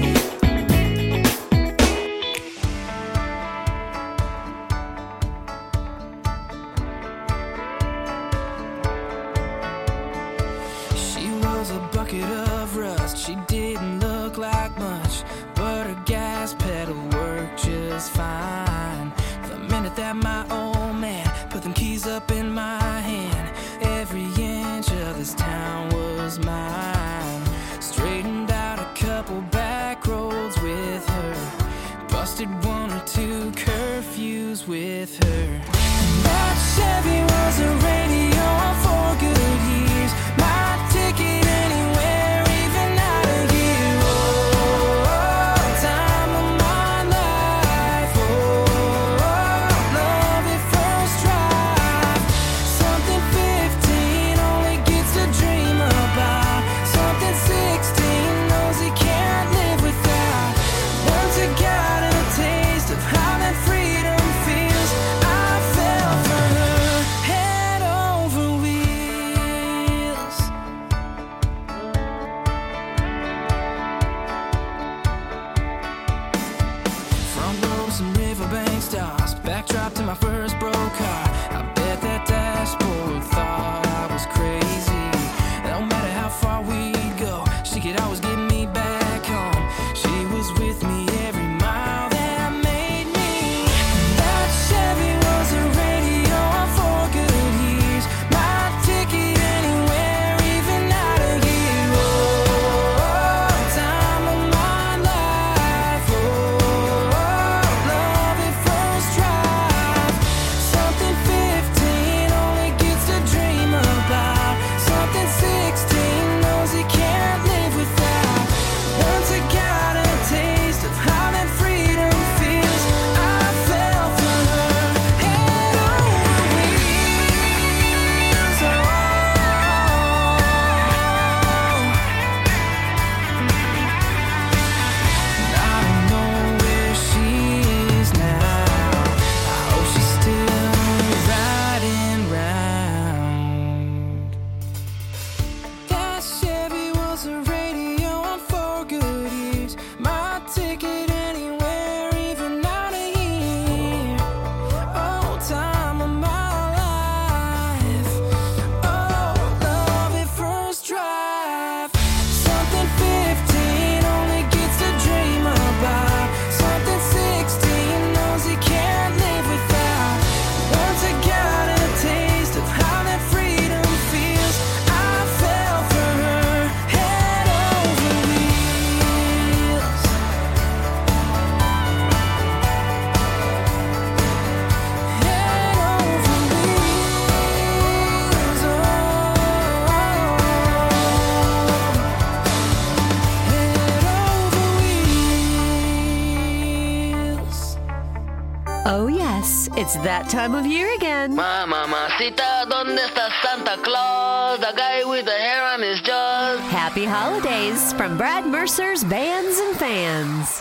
She was a bucket of rust, she didn't look like much, but her gas pedal worked just fine. The minute that my old man put them keys up in my hand, every inch of this town was mine. Straightened out a couple back roads with her, busted one or two curfews with her. That Chevy was a radio for good years, my ticket anywhere, even out of here. Oh, time of my life. Oh, love at first drive. Something 15 only gets to dream about. Something 16 knows he can't live without. Once I got a taste of how that freedom feels, I fell for her, head over wheels. Front row, some riverbank stars, backdrop to my first broke car. I bet that dashboard thought I was crazy. No matter how far we'd go, she could always get me back home. She was with me every mile that made me. That Chevy was a radio for good years, my ticket anywhere, even out of here. Oh, time of my life. Oh, love at first drive. Something 15 only gets to dream about. Something 16 knows he can't live without. Oh, yes, it's that time of year again. Mamacita, ¿dónde está Santa Claus? The guy with the hair on his jaws. Happy holidays from Brad Mercer's Bands and Fans.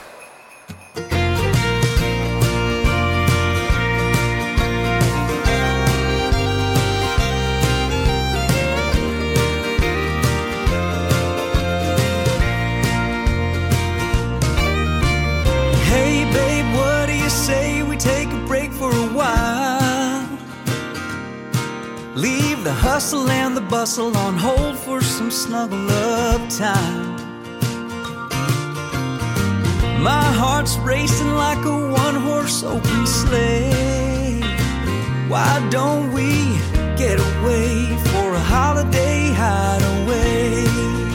Hey babe, what do you say we take a break for a while? Leave the hustle and the bustle on hold for some snuggle up time. My heart's racing like a one-horse open sleigh. Why don't we get away for a holiday hideaway?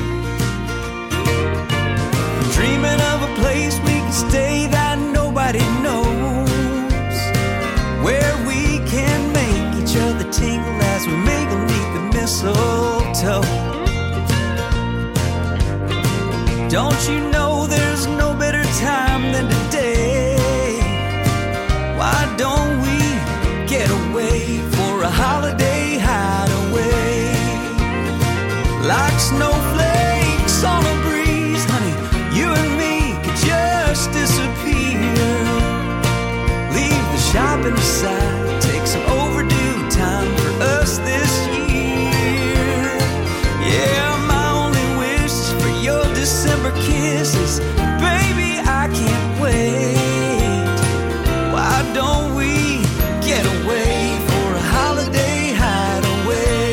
Dreaming of a place we can stay that nobody knows, where we can make each other tingle as we mingle beneath the mistletoe. Don't you know there's no better time than today? Why don't we get away for a holiday hideaway? Like snowflakes on a breeze, honey, you and me could just disappear. Leave the shopping aside, take some overdue time for us this year. Yeah, my only wish is for your December kisses. Baby, I can't wait. Why don't we get away for a holiday hideaway?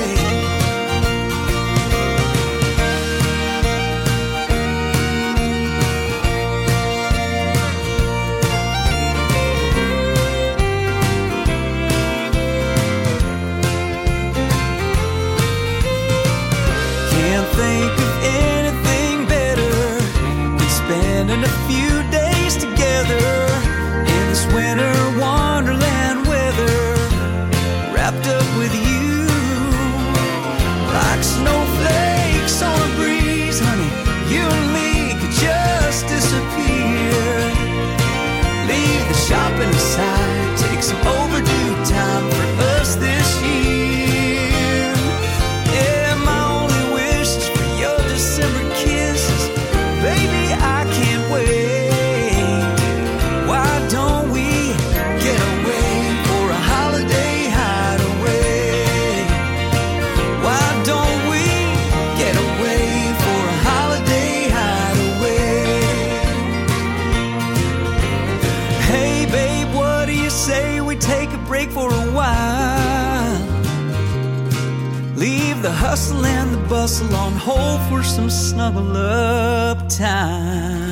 Can't think of anything better than spending a few days together in this winter wonderland weather, wrapped up with you. Like snowflakes on a breeze, honey, you and me could just disappear. Leave the shopping aside, take some overdue time for us this year. Yeah, my only wish is for your December kisses. Baby, I can't wait. Why don't we get away for a holiday hideaway? Why don't we get away for a holiday hideaway? Hey babe, what do you say we take a break for a while? Leave the hustle and the bustle on hold for some snuggle up time.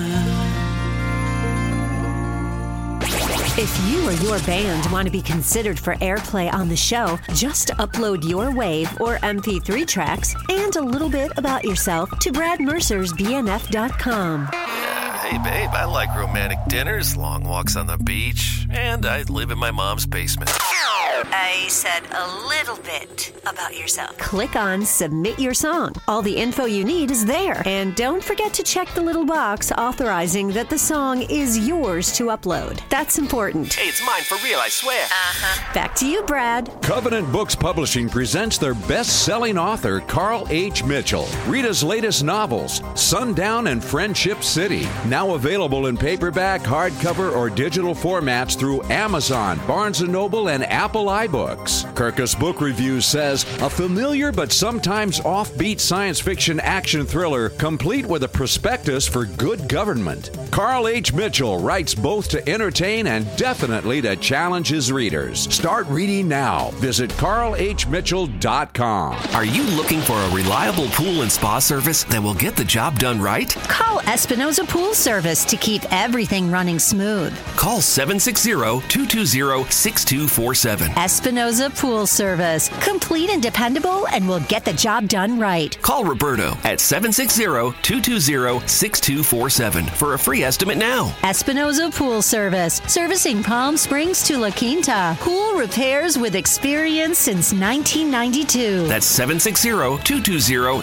If you or your band want to be considered for airplay on the show, just upload your WAV or MP3 tracks and a little bit about yourself to bradmercersbnf.com. Hey, babe, I like romantic dinners, long walks on the beach, and I live in my mom's basement. I said a little bit about yourself. Click on Submit Your Song. All the info you need is there. And don't forget to check the little box authorizing that the song is yours to upload. That's important. Hey, it's mine for real, I swear. Back to you, Brad. Covenant Books Publishing presents their best-selling author, Carl H. Mitchell. Read his latest novels, Sundown and Friendship City. Now available in paperback, hardcover, or digital formats through Amazon, Barnes & Noble, and Apple iBooks. Kirkus Book Reviews says, a familiar but sometimes offbeat science fiction action thriller complete with a prospectus for good government. Carl H. Mitchell writes both to entertain and definitely to challenge his readers. Start reading now. Visit carlhmitchell.com. Are you looking for a reliable pool and spa service that will get the job done right? Call Espinosa Pool Service to keep everything running smooth. Call 760-220-6247. Espinosa Pool Service. Complete and dependable, and will get the job done right. Call Roberto at 760-220-6247 for a free estimate now. Espinosa Pool Service. Servicing Palm Springs to La Quinta. Pool repairs with experience since 1992. That's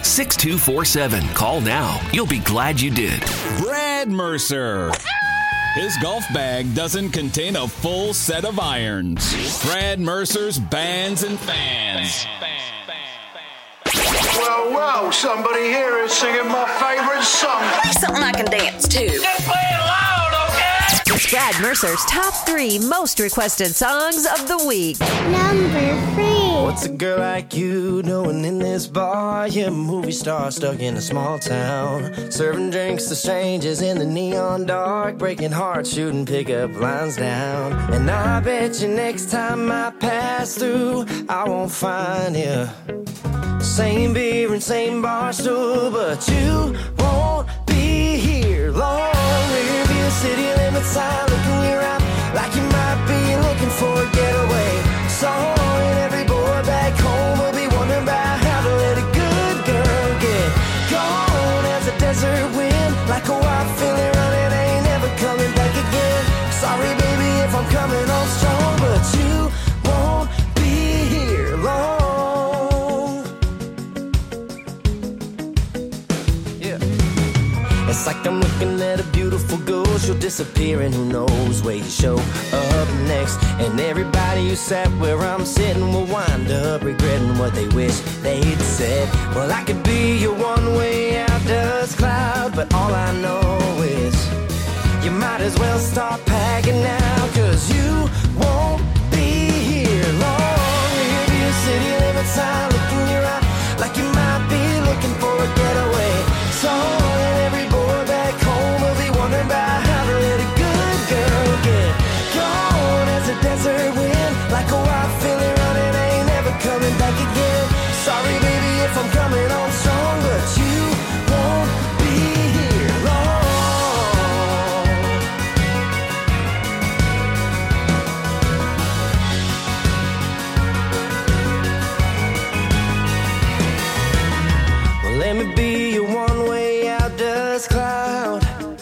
760-220-6247. Call now. You'll be glad you did. Brad Mercer. his golf bag doesn't contain a full set of irons. Brad Mercer's Bands and Fans. Well, well, somebody here is singing my favorite song. Something I can dance to. Just play it loud, okay? It's Brad Mercer's top 3 most requested songs of the week. Number 3. What's a girl like you doing in this bar? You're a movie star stuck in a small town, serving drinks to strangers in the neon dark, breaking hearts, shooting pickup lines down. And I bet you next time I pass through, I won't find you. Same beer and same bar stool, but you won't be here long. Rearview city limits sign, look in your eye, like you might be looking for a getaway. So and every boy back home will be wondering about how to let a good girl get gone as a desert wind, like a wild filly running, ain't never coming back again. Sorry baby if I'm coming on strong, but you won't be here long. It's like I'm looking at a beautiful ghost. You'll disappear and who knows where you show up next. And everybody who sat where I'm sitting will wind up regretting what they wish they'd said. Well, I could be your one-way out dust cloud, but all I know is you might as well start packing now, 'cause you won't be here long. Rearview city limits sign, look in your eye, like you might be looking for a getaway. So every boy back home will be wondering about how to let a good girl get gone as a desert wind, like a wild filly running, ain't never coming back again. Sorry baby if I'm coming on strong, but you won't be here long. Well, let me be your one-way out dust cloud.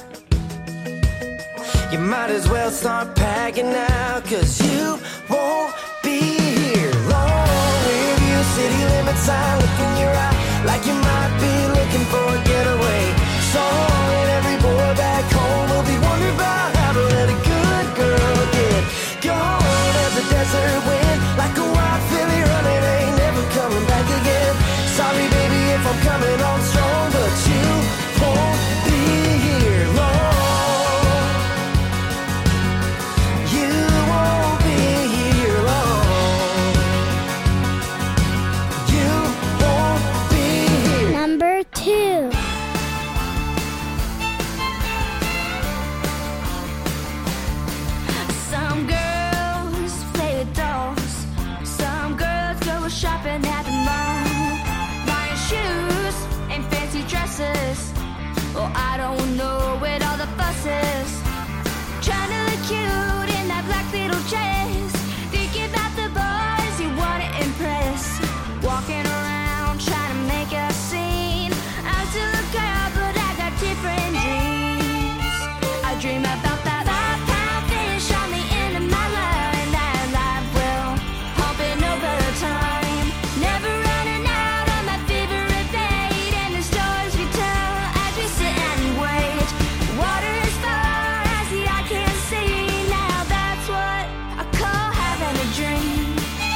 You might as well start packing now, 'cause you won't be here long. Rearview city limits sign, look in your eye, like you might be looking for a getaway. So and every boy back home will be wondering about how to let a good girl get gone as a desert wind, like a wild filly running, ain't never coming back again. Sorry baby if I'm coming on strong, but you won't be here long. You won't be here long. You won't be here. Number 2. Some girls play with dolls. Some girls go shopping at the mall, buying shoes and fancy dresses. Well, I don't know what all the fuss is. Trying to look cute in that black little dress, thinking about the boys you want to impress. Walking around trying to make a scene. I'm still a girl, but I got different dreams. I dream about that 5-pound fish on the end of my line, that life will pumping over time, never running out on my favorite bait, and the stories we tell as we sit and wait. Water as far as the eye can see, now that's what I call having a dream.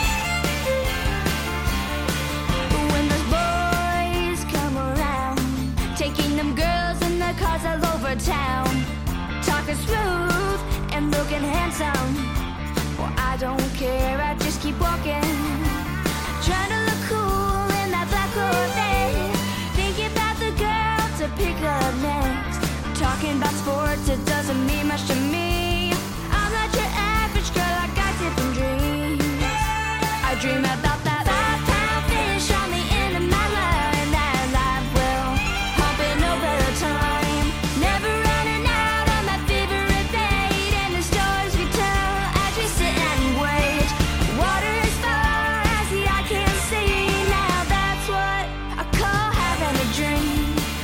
When those boys come around, taking them girls in the cars all over town, talking smooth and looking handsome. Well, I don't care, I just keep walking, trying to look cool in that black Corvette, thinking about the girl to pick up next. Talking about sports, it doesn't mean much to me. I'm not your average girl, I got different dreams. I dream about that 5-pound fish on the end of my line, that life will pumping over time, never running out on my favorite bait, and the stories we tell as we sit and wait. Water as far as the eye can see, now that's what I call having a dream.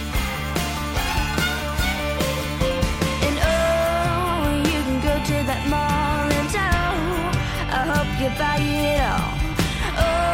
And oh, you can go to that mall and oh, I hope you buy it all. Oh,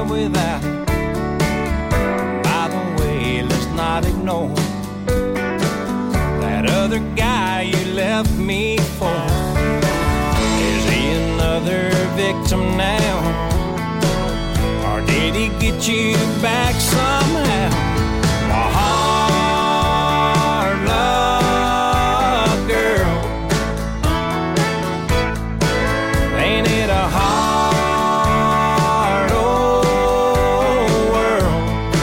love without it. By the way, let's not ignore that other guy you left me for. Is he another victim now? Or did he get you back somehow? A hard luck girl. Ain't it a hard old world?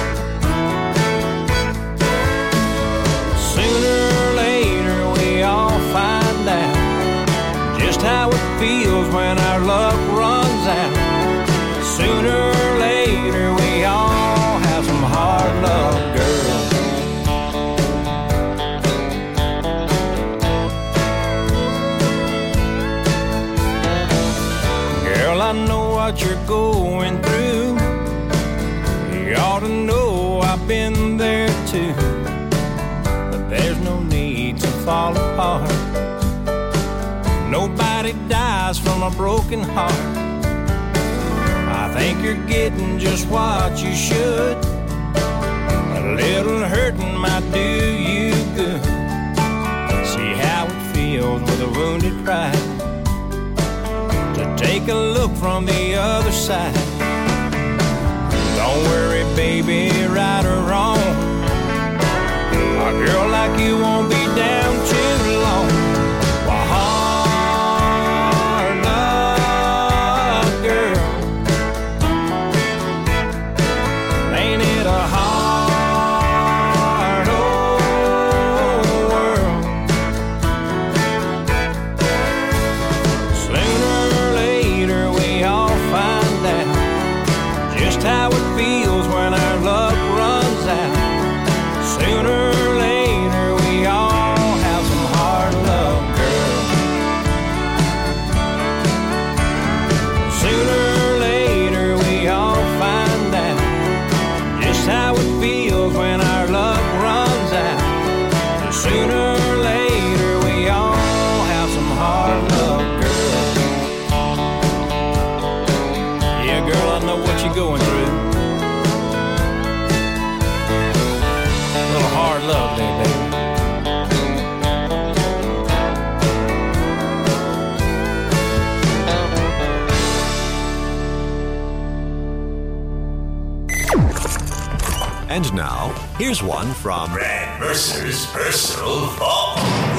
Sooner or later we all find out just how it feels when our luck runs out. Sooner or later we all have some hard luck, girl. Girl, I know what you're going through. You ought to know I've been there too. But there's no need to fall apart. Nobody dies from a broken heart. I think you're getting just what you should. A little hurting might do you good. See how it feels with a wounded pride to take a look from the other side. Don't worry, baby, right or wrong, a girl like you won't be down too long. A hard luck girl. Ain't it a hard old world? Sooner or later we all find out just how it feels when our luck runs out. Sooner or later we all have some hard luck, girl. Sooner or later we all find out just how it feels when our luck runs out. Sooner or later we all have some hard luck, girl. Yeah, girl, I know what you're going through. A little hard love there, baby. And now, here's one from Brad Mercer's personal vault.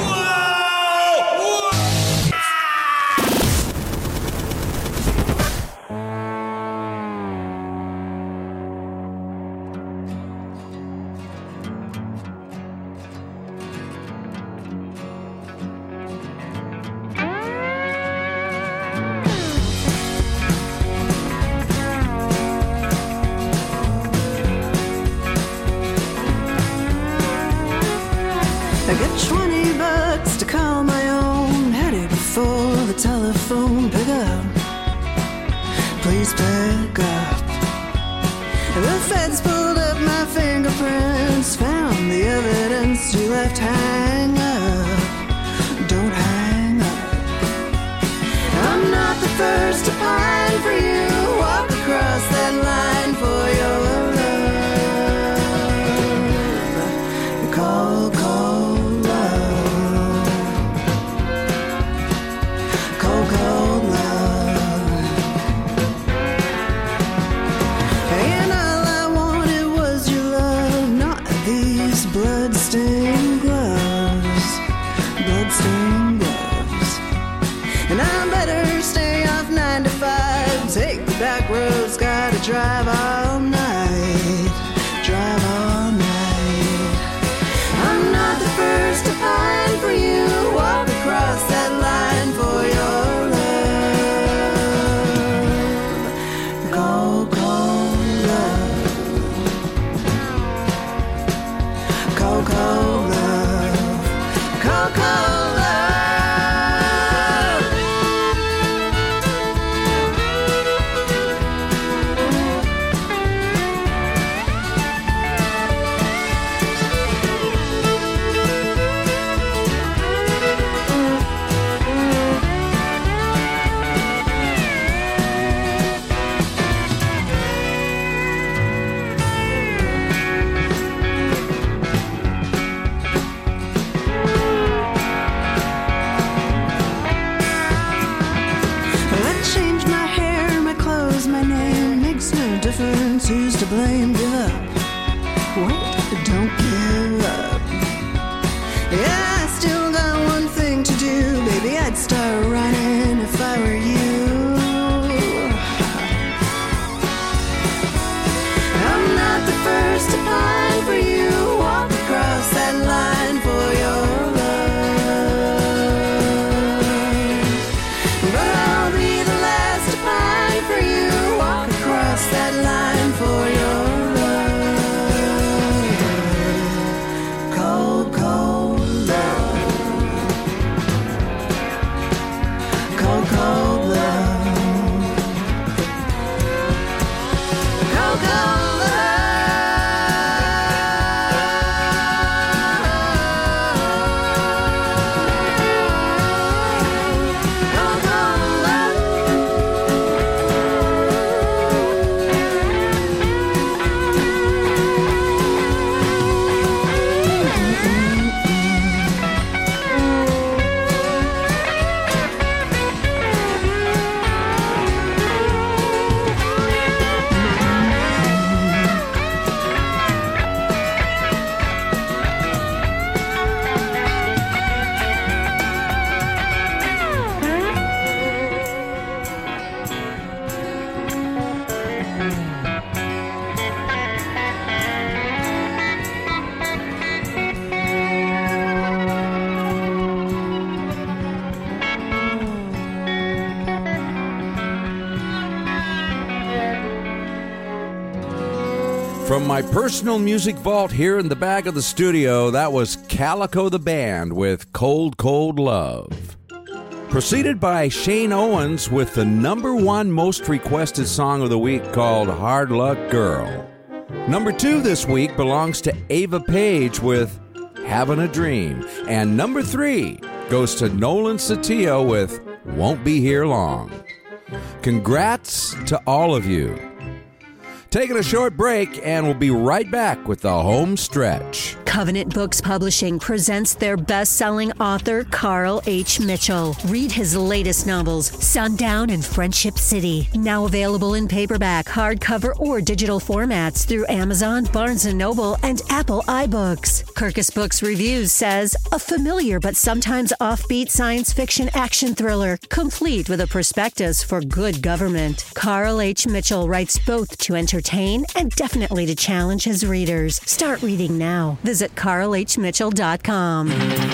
I got $20 to call my own. Had it before the telephone. Pick up, please pick up. The feds pulled up my fingerprints, found the evidence you left. Hang up, don't hang up. I'm not the first to pine for you. Walk across that line for your love. Call, call love. Cold, cold love. And all I wanted was your love, not these blood-stained gloves. Blood-stained gloves. And I better stay off 9 to 5. Take the back roads, gotta drive all night. Drive all night. I'm not the first to pine for you. Walk across that line for your love. Cold, cold love. Cold, cold love. Cold, cold love. knows who's to blame. Give up. Wait, don't give up. Yeah, I still got one thing to do. Baby, I'd start running if I were you. I'm not the first to pine for you. Walk across that line for your love. But I'll be the last to pine for you. Walk across that line for your love. Cold, cold love. Cold, cold love. Cold, cold love. From my personal music vault here in the back of the studio, that was Calico the Band with Cold, Cold Love. Preceded by Shane Owens with the #1 most requested song of the week called Hard Luck Girl. #2 this week belongs to Ava Page with Having a Dream. And #3 goes to Nolan Satillo with Won't Be Here Long. Congrats to all of you. Taking a short break, and we'll be right back with the home stretch. Covenant Books Publishing presents their best-selling author, Carl H. Mitchell. Read his latest novels, Sundown and Friendship City. Now available in paperback, hardcover, or digital formats through Amazon, Barnes & Noble, and Apple iBooks. Kirkus Books Reviews says, a familiar but sometimes offbeat science fiction action thriller, complete with a prospectus for good government. Carl H. Mitchell writes both to entertain and definitely to challenge his readers. Start reading now. Visit carlhmitchell.com.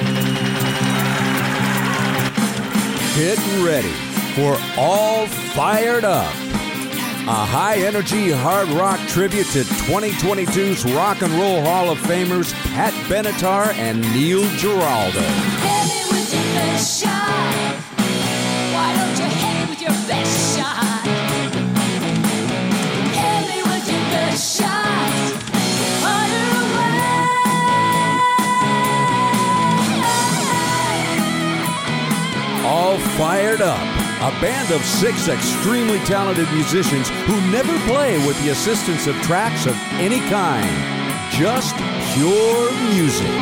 Getting ready for All Fired Up, a high-energy hard rock tribute to 2022's Rock and Roll Hall of Famers Pat Benatar and Neil Giraldo. Hit me with your best shot. Why don't you hit me with your best shot? Hit me with your best shot. All Fired Up, a band of 6 extremely talented musicians who never play with the assistance of tracks of any kind. Just pure music.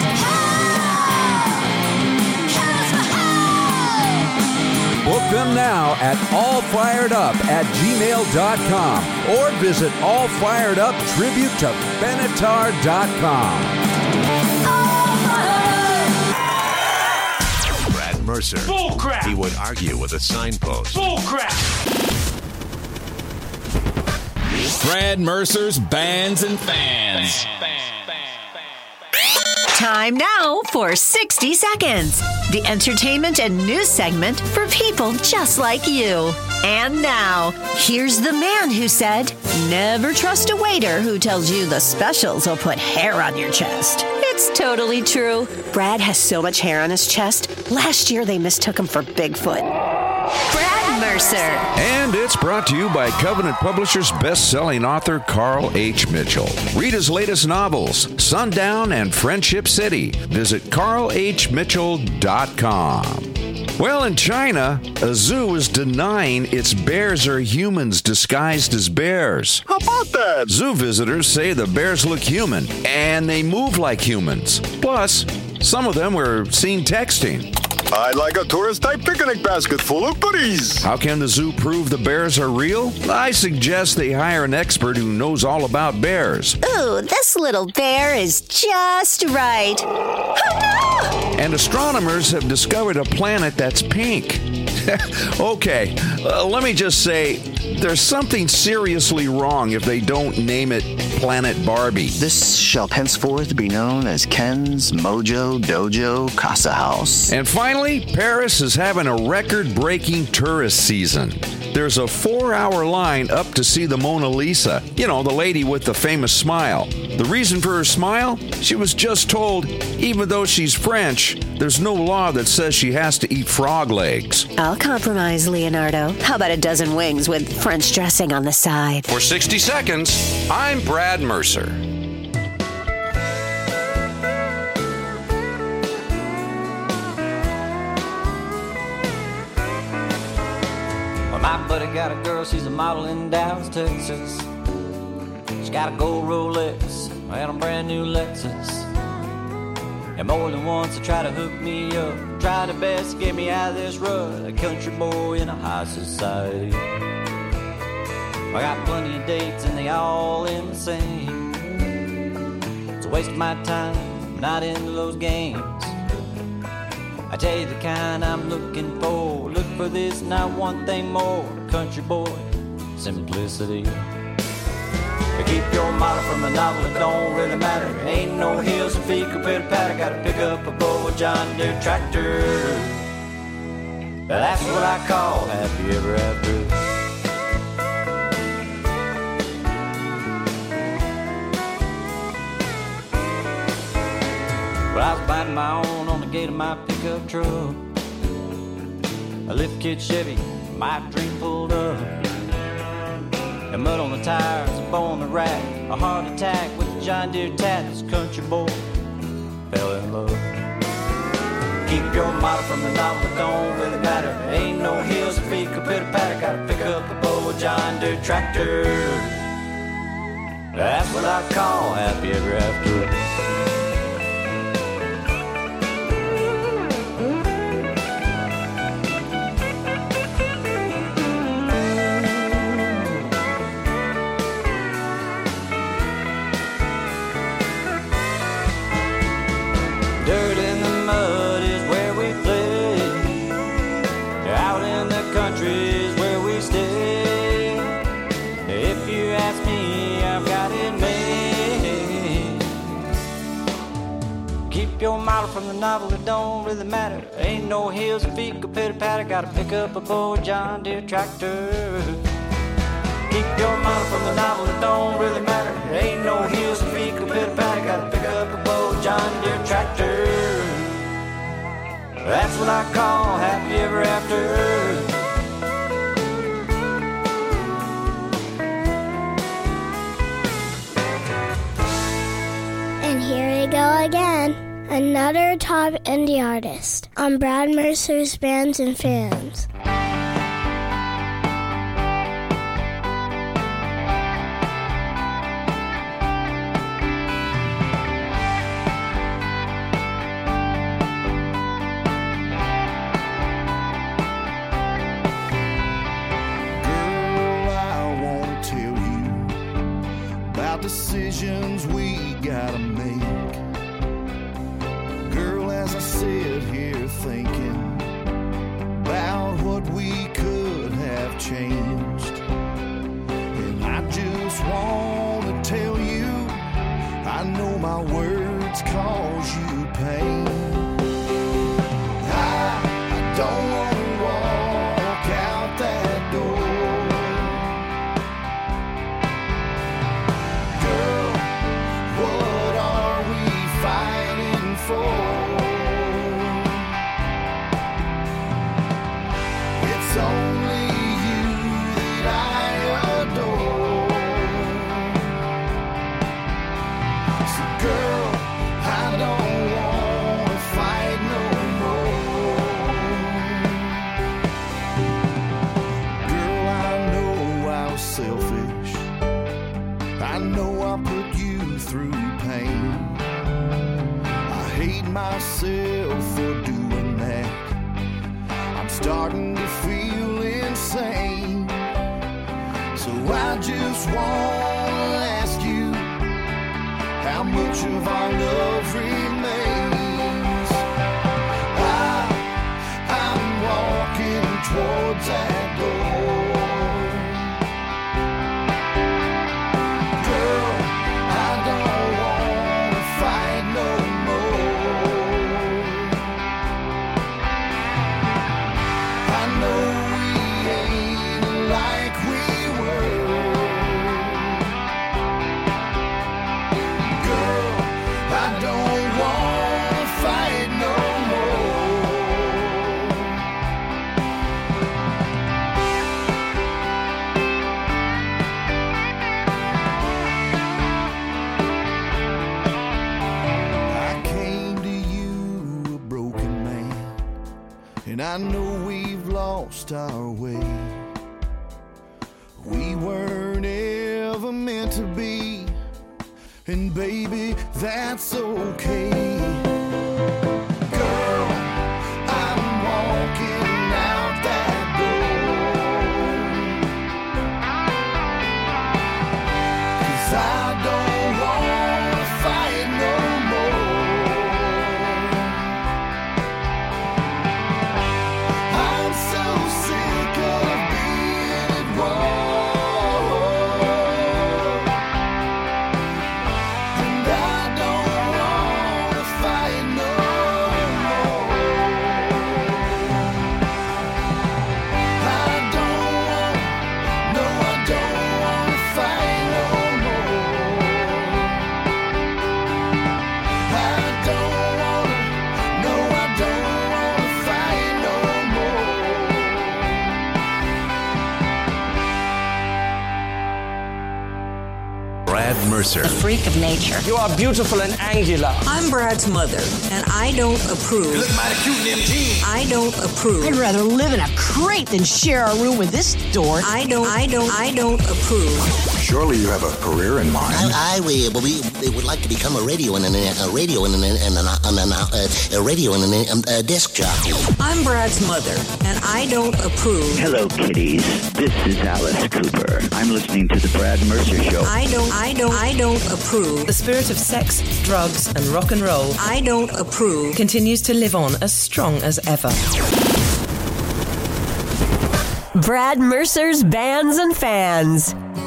Book them now at allfiredup@gmail.com or visit allfireduptributetobenatar.com. Mercer. Bull crap. He would argue with a signpost. Bull crap. Brad Mercer's Bands and Fans. Time now for 60 Seconds, the entertainment and news segment for people just like you. And now, here's the man who said, never trust a waiter who tells you the specials will put hair on your chest. It's totally true. Brad has so much hair on his chest. Last year, they mistook him for Bigfoot. Brad Mercer. And it's brought to you by Covenant Publishers best-selling author Carl H. Mitchell. Read his latest novels, Sundown and Friendship City. Visit carlhmitchell.com. Well, in China, a zoo is denying its bears are humans disguised as bears. How about that? Zoo visitors say the bears look human, and they move like humans. Plus, some of them were seen texting. I'd like a tourist-type picnic basket full of goodies. How can the zoo prove the bears are real? I suggest they hire an expert who knows all about bears. Ooh, this little bear is just right. Oh, no! And astronomers have discovered a planet that's pink. Okay, let me just say, there's something seriously wrong if they don't name it Planet Barbie. This shall henceforth be known as Ken's Mojo Dojo Casa House. And finally, Paris is having a record-breaking tourist season. There's a 4-hour line up to see the Mona Lisa. You know, the lady with the famous smile. The reason for her smile? She was just told, even though she's French, there's no law that says she has to eat frog legs. I'll compromise, Leonardo. How about a dozen wings with French dressing on the side? For 60 seconds, I'm Brad Mercer. Well, my buddy got a girl, she's a model in Dallas, Texas. She got a gold Rolex and a brand new Lexus. And more than once they tried to hook me up, tried their best to get me out of this rut. A country boy in a high society. I got plenty of dates and they all in the same. It's a waste of my time, I'm not into those games. I tell you the kind I'm looking for. Look for this, not one thing more. Country boy, simplicity. Keep your model from the novel, it don't really matter. Ain't no hills and feet compared to patter. Gotta pick up a bow, John Deere tractor. That's what I call happy ever after. Well, I was biting my own on the gate of my pickup truck. A lift kit Chevy, my dream pulled up. And mud on the tires, a bow on the rack, a heart attack with a John Deere tat. This country boy fell in love. Keep your model from the novel, it don't really matter. Ain't no hills and feet compared to patter. Gotta pick up a bow, a John Deere tractor. That's what I call happy ever after. Dirt in the mud is where we play. Out in the country is where we stay. If you ask me, I've got it made. Keep your model from the novel, it don't really matter. Ain't no hills and feet compared to patter. Gotta pick up a bow, John Deere tractor. Keep your model from the novel, it don't really matter. Ain't no hills and feet compared to patter. Gotta pick up a bow, John Deere tractor. That's what I call happy ever after. And here we go again. Another top indie artist on Brad Mercer's Bands and Fans. Decisions we gotta make. Girl, as I sit here thinking about what we could have changed, and I just wanna tell you, I know my words cause you pain. I don't wanna walk out that door. It's only you that I adore. So girl, I don't wanna fight no more. Girl, I know I was selfish. I know I put you through pain. I hate myself for doing that. starting to feel insane. So I just wanna ask you how much of our love remains. I'm walking towards that door. Girl, I don't wanna fight no more. I know we ain't like we were. Girl, I don't wanna fight no more. I came to you a broken man, and I know we've lost our way. We weren't ever meant to be, and baby, that's okay. Girl, I'm walking out that door. 'Cause I don't wanna fight no more. I'm so sick of being at war. And I don't wanna fight no more. I don't wanna, no, I don't wanna fight no more. I don't wanna, no, I don't wanna fight no more. Brad Mercer. A freak of nature. You are beautiful and angular. I'm Brad's mother, and I don't approve. You look mighty cute in them jeans. I don't approve. I'd rather live in a crate than share a room with this dork. I don't approve. Surely you have a career in mind. We would like to become a radio and a disc jockey. I'm Brad's mother, and I don't approve. Hello, kiddies. This is Alice Cooper. I'm listening to the Brad Mercer Show. I don't approve. The spirit of sex, drugs, and rock and roll. I don't approve. Continues to live on as strong as ever. Brad Mercer's Bands and Fans.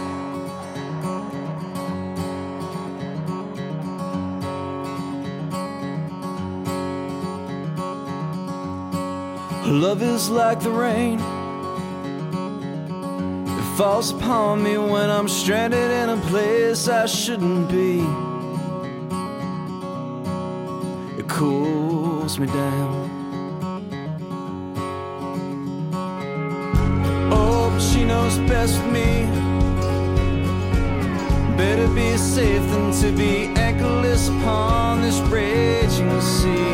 Love is like the rain. It falls upon me when I'm stranded in a place I shouldn't be. It cools me down. Oh, but she knows best with me. Better be safe than to be anchorless upon this raging sea.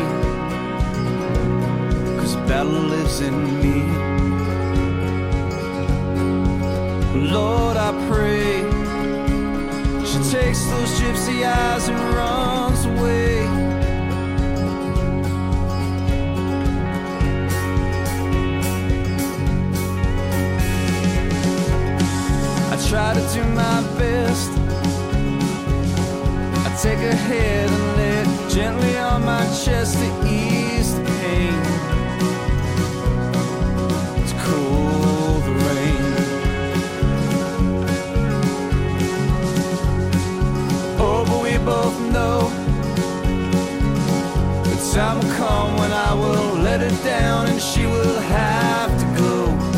Battle lives in me. Lord, I pray she takes those gypsy eyes and runs away. I try to do my best. I take her head and lay it gently on my chest to ease the pain. Both know the time will come when I will let her down and she will have to go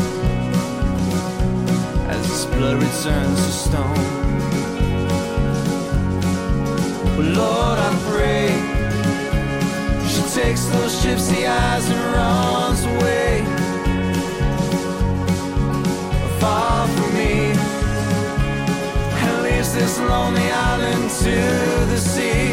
as this blood returns to stone. But Lord, I pray she takes those gypsy eyes and runs away far from me. This lonely island to the sea.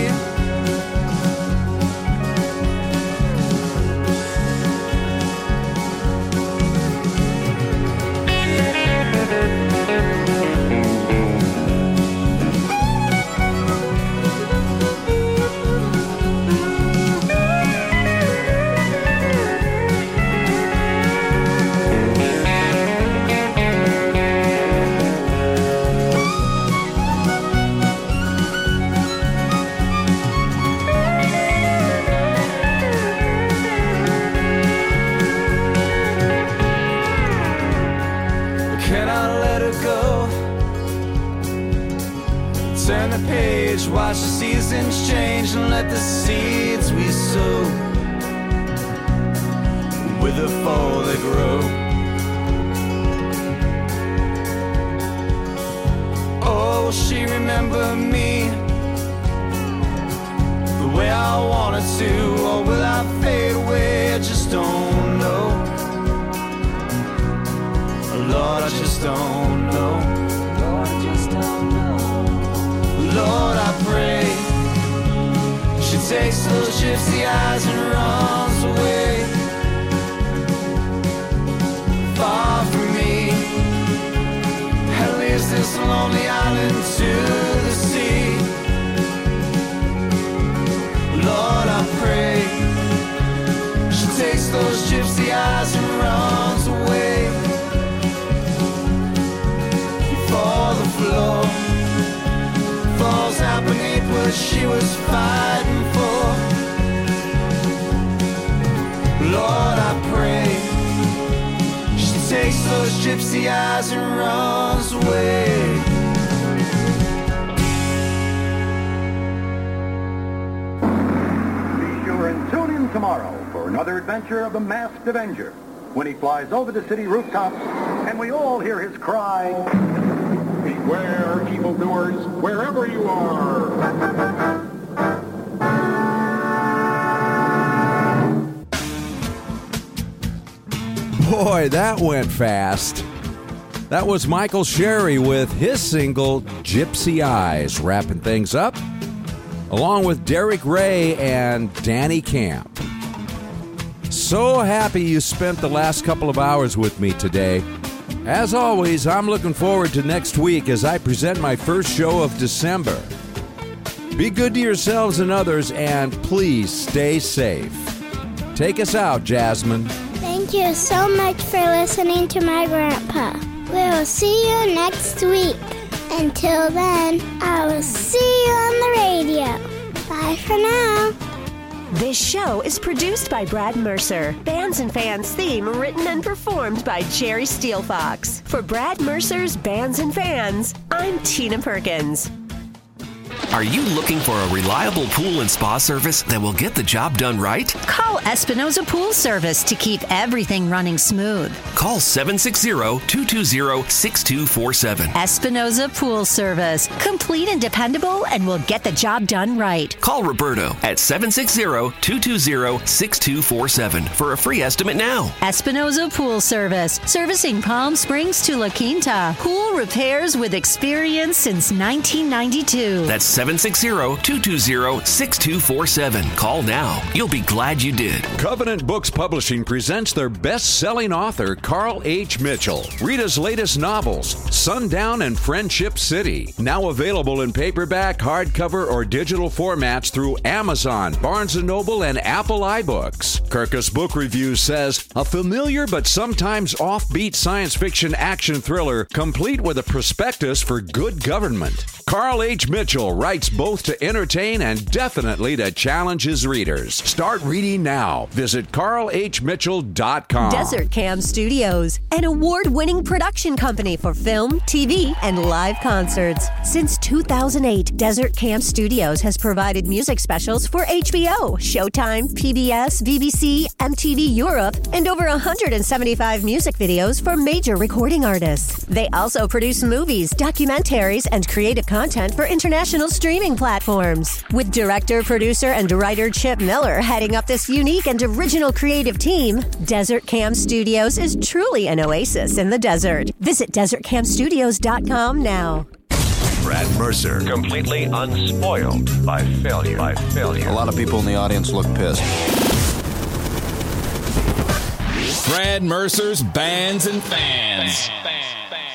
Turn the page, watch the seasons change, and let the seeds we sow wither for they grow. Oh, will she remember me the way I wanted to, or will I fade away? I just don't know. Lord, I just don't know. Lord, I just don't know. Lord, I pray she takes those gypsy eyes and runs away far from me, and leaves this lonely island to the sea. Lord, I pray she takes those gypsy eyes and runs away before the floor falls out beneath what she was fighting for. Lord, I pray she takes those gypsy eyes and runs away. Be sure and tune in tomorrow for another adventure of the Masked Avenger, when he flies over the city rooftops and we all hear his cry, "Beware, evildoers, wherever you are." Boy, that went fast. That was Michael Sherry with his single, Gypsy Eyes, wrapping things up, along with Derek Ray and Danny Camp. So happy you spent the last couple of hours with me today. As always, I'm looking forward to next week as I present my first show of December. Be good to yourselves and others, and please stay safe. Take us out, Jasmine. Thank you so much for listening to my grandpa. We'll see you next week. Until then, I will see you on the radio. Bye for now. This show is produced by Brad Mercer. Bands and Fans theme written and performed by Jerry Steelfox. For Brad Mercer's Bands and Fans, I'm Tina Perkins. Are you looking for a reliable pool and spa service that will get the job done right? Call Espinosa Pool Service to keep everything running smooth. Call 760-220-6247. Espinosa Pool Service. Complete and dependable, and will get the job done right. Call Roberto at 760-220-6247 for a free estimate now. Espinosa Pool Service. Servicing Palm Springs to La Quinta. Pool repairs with experience since 1992. That's 760-220-6247. Call now. You'll be glad you did. Covenant Books Publishing presents their best-selling author, Carl H. Mitchell. Read his latest novels, Sundown and Friendship City. Now available in paperback, hardcover, or digital formats through Amazon, Barnes & Noble, and Apple iBooks. Kirkus Book Review says, a familiar but sometimes offbeat science fiction action thriller complete with a prospectus for good government. Carl H. Mitchell writes both to entertain and definitely to challenge his readers. Start reading now. Visit carlhmitchell.com. Desert Cam Studios, an award-winning production company for film, TV, and live concerts. Since 2008, Desert Cam Studios has provided music specials for HBO, Showtime, PBS, BBC, MTV Europe, and over 175 music videos for major recording artists. They also produce movies, documentaries, and creative content for international streaming platforms. With director, producer, and writer Chip Miller heading up this unique and original creative team, Desert Cam Studios is truly an oasis in the desert. Visit desertcamstudios.com now. Brad Mercer, completely unspoiled by failure. A lot of people in the audience look pissed. Brad Mercer's Bands and Fans.